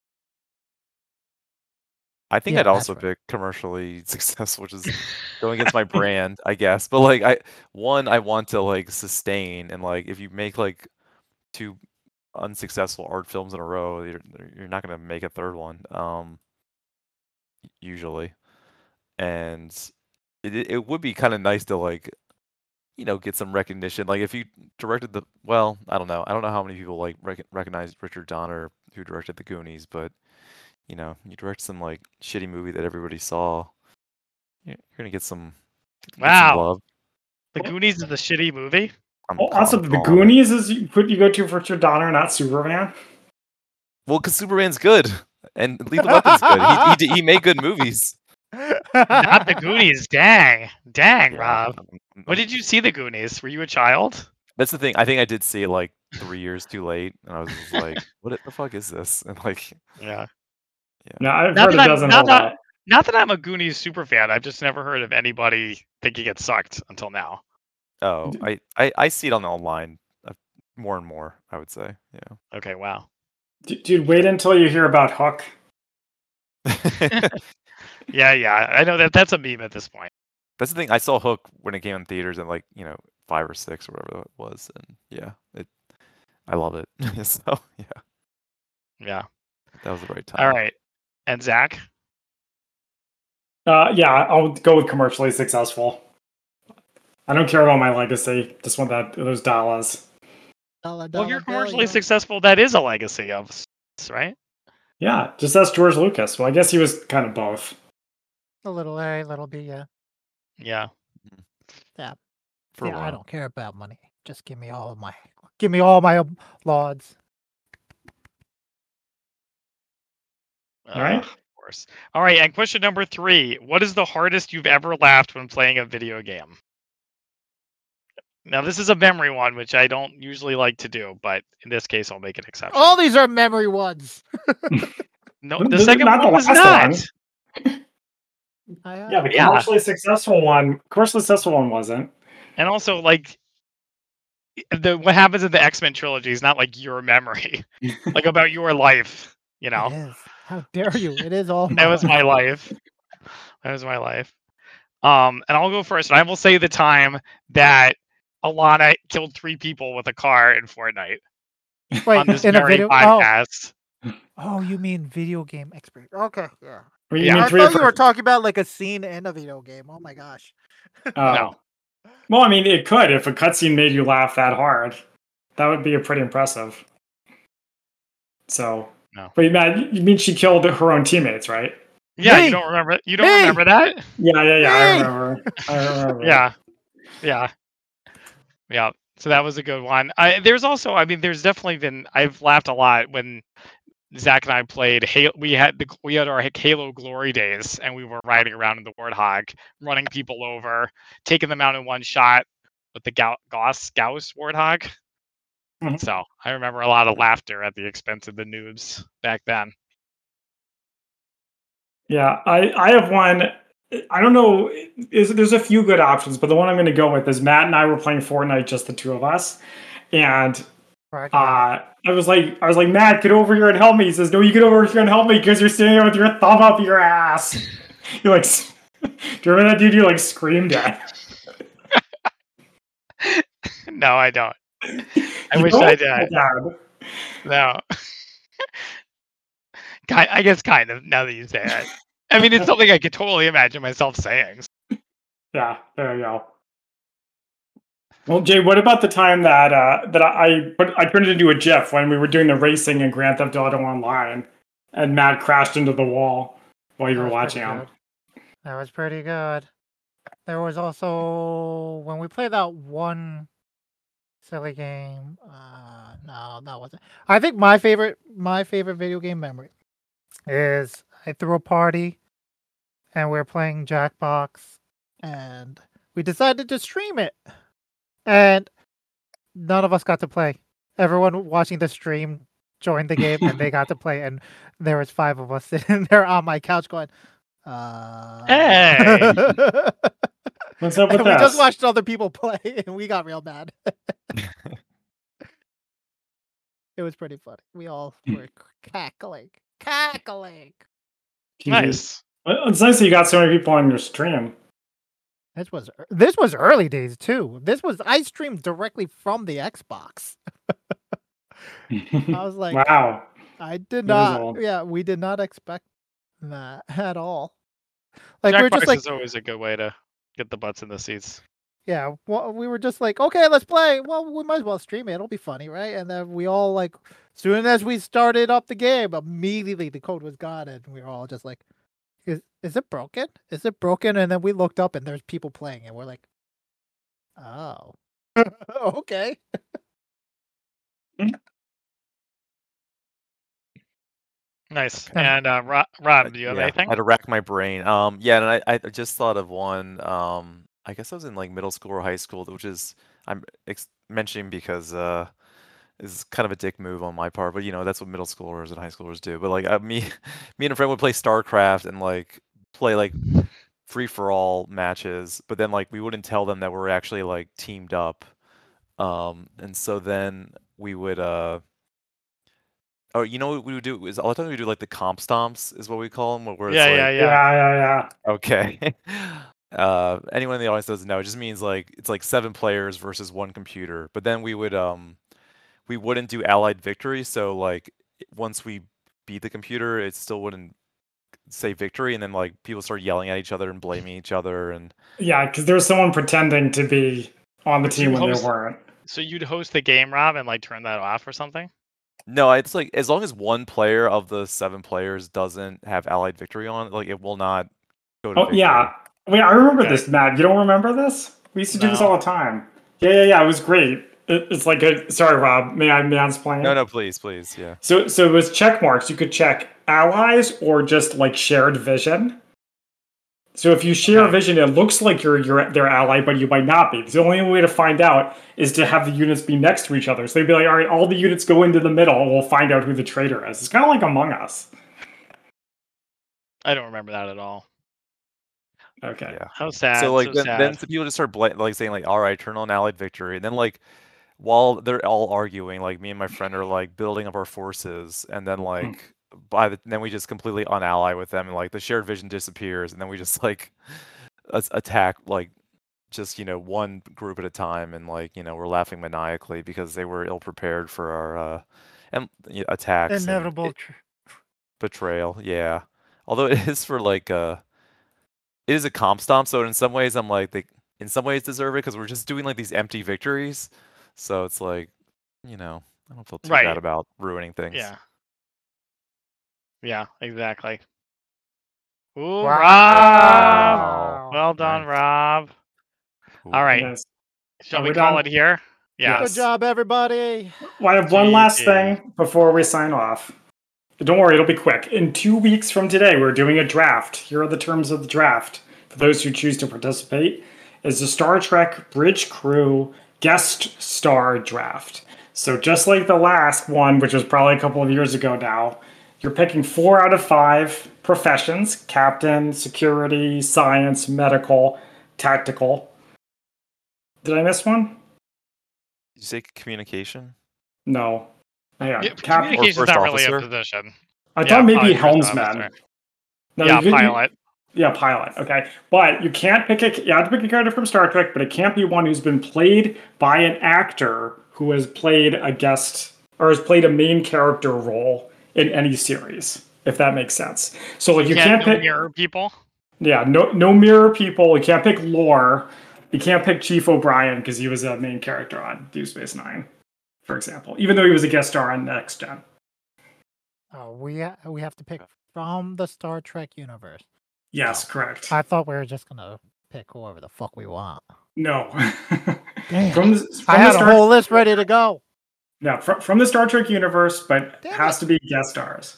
I think Yeah, I'd that's also right. pick commercially successful, which is going against my brand, I guess. But like, I one I want to like sustain, and like if you make like two unsuccessful art films in a row, you're you're not gonna make a third one, um, usually. And it it it would be kind of nice to like, you know, get some recognition. Like if you directed the well, I don't know, I don't know how many people like rec- recognize Richard Donner who directed The Goonies, but you know, you direct some like shitty movie that everybody saw, you're, you're gonna get some, get some Wow. love. The Goonies is a shitty movie. I'm, Oh, also, I'm The calling it. Goonies is what you go to for Richard Donner, not Superman. Well, because Superman's good and Lethal Weapon's good. He, he d- he made good movies. Not the Goonies. Dang. Dang, Yeah, Rob. I'm- I'm- When did you see the Goonies? Were you a child? That's the thing. I think I did see it like three years too late, and I was just like, "What the fuck is this?" And like, Yeah. No, I've Not heard it that, I'm, doesn't not, hold that, up. not that I'm a Goonies super fan. I've just never heard of anybody thinking it sucked until now. oh, D- I, I I see it on the online uh, more and more. I would say, Okay, wow. D- Dude, wait until you hear about Hook. yeah. Yeah, yeah. I know that that's a meme at this point. That's the thing. I saw Hook when it came in theaters in like, you know, five or six or whatever it was, and yeah, it. I love it. So yeah, Yeah. that was the right time. All right. And Zach? Uh, yeah, I'll go with commercially successful. I don't care about my legacy. Just want that those dollars. Dollar, Well, if you're dollar commercially bill, yo. successful, that is a legacy of s- right? Yeah, just ask George Lucas. Well, I guess he was kind of both. A little A, little B, yeah. Yeah. For a Yeah, I while. don't care about money. Just give me all of my, give me all my lauds. All right. Ugh, of course. All right. And question number three: what is the hardest you've ever laughed when playing a video game? Now, this is a memory one, which I don't usually like to do, but in this case, I'll make an exception. All these are memory ones. No, Th- the this is second not the one was last not. one. I, uh, Yeah, the Yeah. commercially successful one, commercially successful one wasn't. And also, like, the what happens in the X-Men trilogy is not like your memory, like about your life. You know, It is. How dare you? It is all that was my life. That was my life. Um, and I'll go first. And I will say the time that Alana killed three people with a car in Fortnite on Wait, this in a very video. Oh, podcast. oh, you mean video game experience? Okay, yeah. Or you Yeah, mean I three thought of you her- were talking about like a scene in a video game. Oh my gosh. Oh. No. Well, I mean, it could if a cutscene made you laugh that hard. That would be a pretty impressive. So, No. Wait, Matt, you mean she killed her own teammates, right? Yeah, Me! you don't remember. You don't Me! remember that? Yeah, yeah, yeah. I Hey! remember. I remember. Yeah, yeah, yeah. So that was a good one. I there's also, I mean, there's definitely been. I've laughed a lot when Zach and I played Halo. We had the we had our Halo Glory days, and we were riding around in the Warthog, running people over, taking them out in one shot with the Gau- Gauss Gauss Warthog. Mhm. So I remember a lot of laughter at the expense of the noobs back then. Yeah, I, I have one. I don't know. Is there's a few good options, but the one I'm going to go with is Matt and I were playing Fortnite, just the two of us, and Right, uh, I was like, I was like, Matt, get over here and help me. He says, No, you get over here and help me because you're standing there with your thumb up your ass. You're like, you remember that dude you like screamed at? No, I don't. I You wish don't I like did. my dad. No. Ki- I guess kind of, now that you say it. I mean, it's something I could totally imagine myself saying. Yeah, there you go. Well, Jay, what about the time that uh, that I put I turned it into a GIF when we were doing the racing in Grand Theft Auto Online, and Matt crashed into the wall while you That were was watching pretty him? good. That was pretty good. There was also when we played that one silly game. Uh, no, that wasn't. I think my favorite my favorite video game memory is I threw a party and we were playing Jackbox and we decided to stream it. And none of us got to play. Everyone watching the stream joined the game and they got to play. And there was five of us sitting there on my couch going, uh... Hey! What's up with and we that? just watched other people play and we got real mad. It was pretty funny. We all were cackling. Cackling! Nice. It's nice that you got so many people on your stream. This was this was early days too. This was I streamed directly from the Xbox. I was like, wow. I did That is not. old. Yeah, we did not expect that at all. Like Jackbox we were just like, is always a good way to get the butts in the seats. yeah, well, we were just like, okay, let's play. Well, we might as well stream it. It'll be funny, right? And then we all like, as soon as we started up the game, immediately the code was gone, and we were all just like, is is it broken? Is it broken? And then we looked up, and there's people playing, and we're like, oh, okay. Nice. Okay. And uh, Rob, Rob, do you have yeah, anything? I had to rack my brain. Um, yeah, and I, I just thought of one. Um, I guess I was in like middle school or high school, which is I'm ex- mentioning because uh, is kind of a dick move on my part, but you know that's what middle schoolers and high schoolers do. But like uh, me, me and a friend would play StarCraft and like play like free for all matches, but then like we wouldn't tell them that we're actually like teamed up. Um, and so then we would uh. Oh, you know what we would do is all the time we would do like the comp stomps is what we call them, where it's Yeah, like, yeah, Yeah, yeah. yeah, yeah. okay. uh, anyone in the audience doesn't know, it just means like it's like seven players versus one computer. But then we would um, we wouldn't do allied victory. So like once we beat the computer, it still wouldn't say victory, and then like people start yelling at each other and blaming each other, and Yeah, because there was someone pretending to be on the Would team you when host- they weren't. So you'd host the game, Rob, and like turn that off or something? no, it's like as long as one player of the seven players doesn't have allied victory on, like it will not go to Oh, victory. yeah. Wait, I remember Okay. this, Matt. You don't remember this? We used to do this No. all the time. Yeah, yeah, yeah. It was great. It, it's like a. Sorry, Rob. May I mansplain? No, no, please, please, yeah. So, so it was check marks. You could check allies or just like shared vision. So if you share Okay. vision, it looks like you're you're their ally, but you might not be. The only way to find out is to have the units be next to each other. So they'd be like, all right, all the units go into the middle, and we'll find out who the traitor is. It's kind of like Among Us. I don't remember that at all. Okay. Yeah. How sad. So like so then, sad. then some people just start bla- like saying like, all right, turn on allied victory, and then like while they're all arguing, like me and my friend are like building up our forces, and then like by the then we just completely unally with them, and like the shared vision disappears, and then we just like as- attack like just you know one group at a time, and like you know we're laughing maniacally because they were ill prepared for our uh and you know, attacks and Inevitable. it- Tr- betrayal. Yeah, although it is for like uh it is a comp stomp, so in some ways I'm like they in some ways deserve it because we're just doing like these empty victories. So it's like, you know, I don't feel too Right. bad about ruining things. Yeah. Yeah, exactly. Ooh, Wow. Rob! Well done, Nice. Rob. Cool. All right. Yes. Shall Are we we call done? it here? Yeah. Yes. Good job, everybody. Well, I have one G last G. thing before we sign off. Don't worry, it'll be quick. In two weeks from today, we're doing a draft. Here are the terms of the draft. For those who choose to participate, is the Star Trek Bridge Crew Guest Star Draft. So just like the last one, which was probably a couple of years ago now, you're picking four out of five professions: captain, security, science, medical, tactical. Did I miss one? Did you say communication? No. Hang on. Yeah, Cap- communication's first not really a officer? position. I Yeah, thought maybe probably first helmsman. officer. No, yeah, you could- you- pilot. Yeah, pilot. Okay, but you can't pick a. You have to pick a character from Star Trek, but it can't be one who's been played by an actor who has played a guest or has played a main character role in any series. If that makes sense. So like you, you can't, can't pick mirror people. Yeah, no, no mirror people. You can't pick Lore. You can't pick Chief O'Brien because he was a main character on Deep Space Nine, for example. Even though he was a guest star on Next Gen. Oh, we ha- we have to pick from the Star Trek universe. Yes, no. correct. I thought we were just gonna pick whoever the fuck we want. No. Damn. From the, from I had the Star- a whole list ready to go. No, from, from the Star Trek universe, but Damn has it. to be guest stars.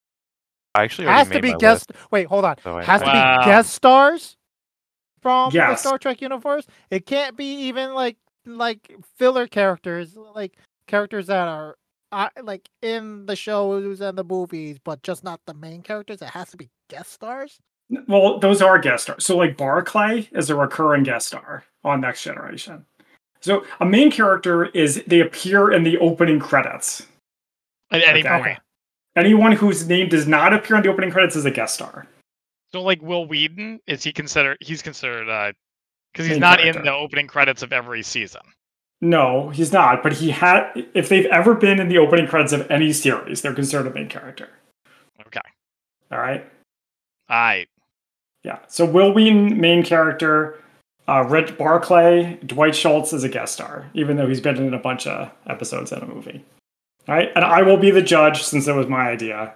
I actually has already to made be my guest. list. Wait, hold on. So I- has to Wow. be guest stars from Yes. the Star Trek universe. It can't be even like like filler characters, like characters that are uh, like in the shows and the movies, but just not the main characters. It has to be guest stars. Well, those are guest stars. So like Barclay is a recurring guest star on Next Generation. So a main character is they appear in the opening credits. At any Okay. point. Anyone whose name does not appear in the opening credits is a guest star. So like Will Wheaton, is he considered? He's considered uh, because he's Main not character. in the opening credits of every season. No, he's not. But he had. If they've ever been in the opening credits of any series, they're considered a main character. Okay. All right. All right. Yeah. So Will Wheaton, main character. Uh, Rich Barclay, Dwight Schultz is a guest star, even though he's been in a bunch of episodes in a movie. All right, and I will be the judge since it was my idea.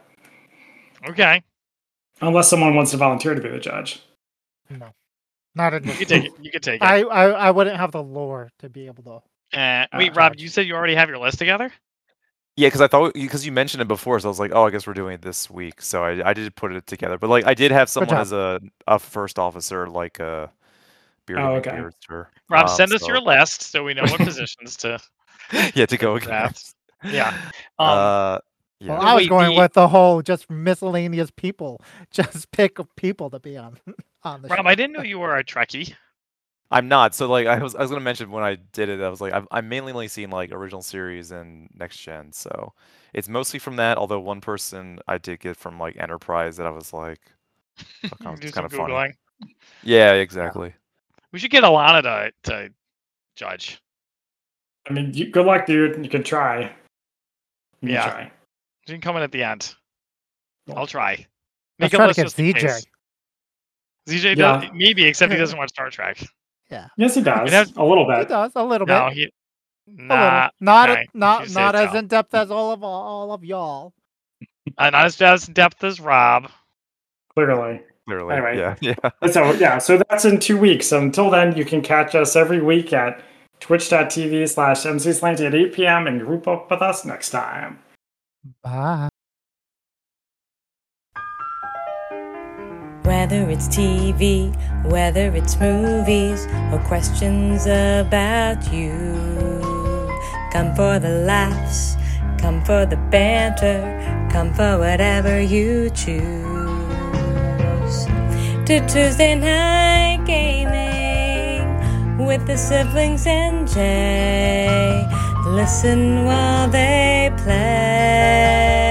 Okay. Unless someone wants to volunteer to be the judge. No, not in You this. can take it. You can take it. I, I I wouldn't have the lore to be able to. Uh, Uh, wait, Rob, judge. you said you already have your list together? Yeah, because I thought because you mentioned it before, so I was like, oh, I guess we're doing it this week. So I I did put it together, but like I did have someone job. as a a first officer, like a bearded Oh, okay. McBeardster. Rob, Um, send us so- your list so we know what positions to. yeah, to go Drafts. against. Yeah. Um, uh, yeah. Well, I was wait, going the- with the whole just miscellaneous people, just pick people to be on on the Rob, show. I didn't know you were a Trekkie. I'm not. So like I was I was gonna mention when I did it, I was like I've I'm mainly only seen like original series and next gen, so it's mostly from that. Although one person I did get from like Enterprise that I was like, fuck, Do it's some kind of funny. Googling. Yeah, exactly. We should get Alana to, to judge. I mean, you, good luck, dude. You can try. You can Yeah. try. She can come in at the end. Yeah. I'll try. Let's Make a try to list get just in Z J. case. Z J Yeah. does, maybe, except he doesn't watch Star Trek. Yes, he does. You'd have- a little He bit. does a little No, bit. he. A little. Nah, Not okay, not if you not say as so. in depth as all of all of y'all. Uh, not as as in depth as Rob. Clearly. Clearly. Anyway. Yeah, yeah. So yeah, so that's in two weeks. Until then, you can catch us every week at twitch.tv slash mcslanty at eight p.m. and group up with us next time. Bye. Whether it's T V, whether it's movies, or questions about you. Come for the laughs, come for the banter, come for whatever you choose. To Tuesday Night Gaming with the siblings and Jay. Listen while they play.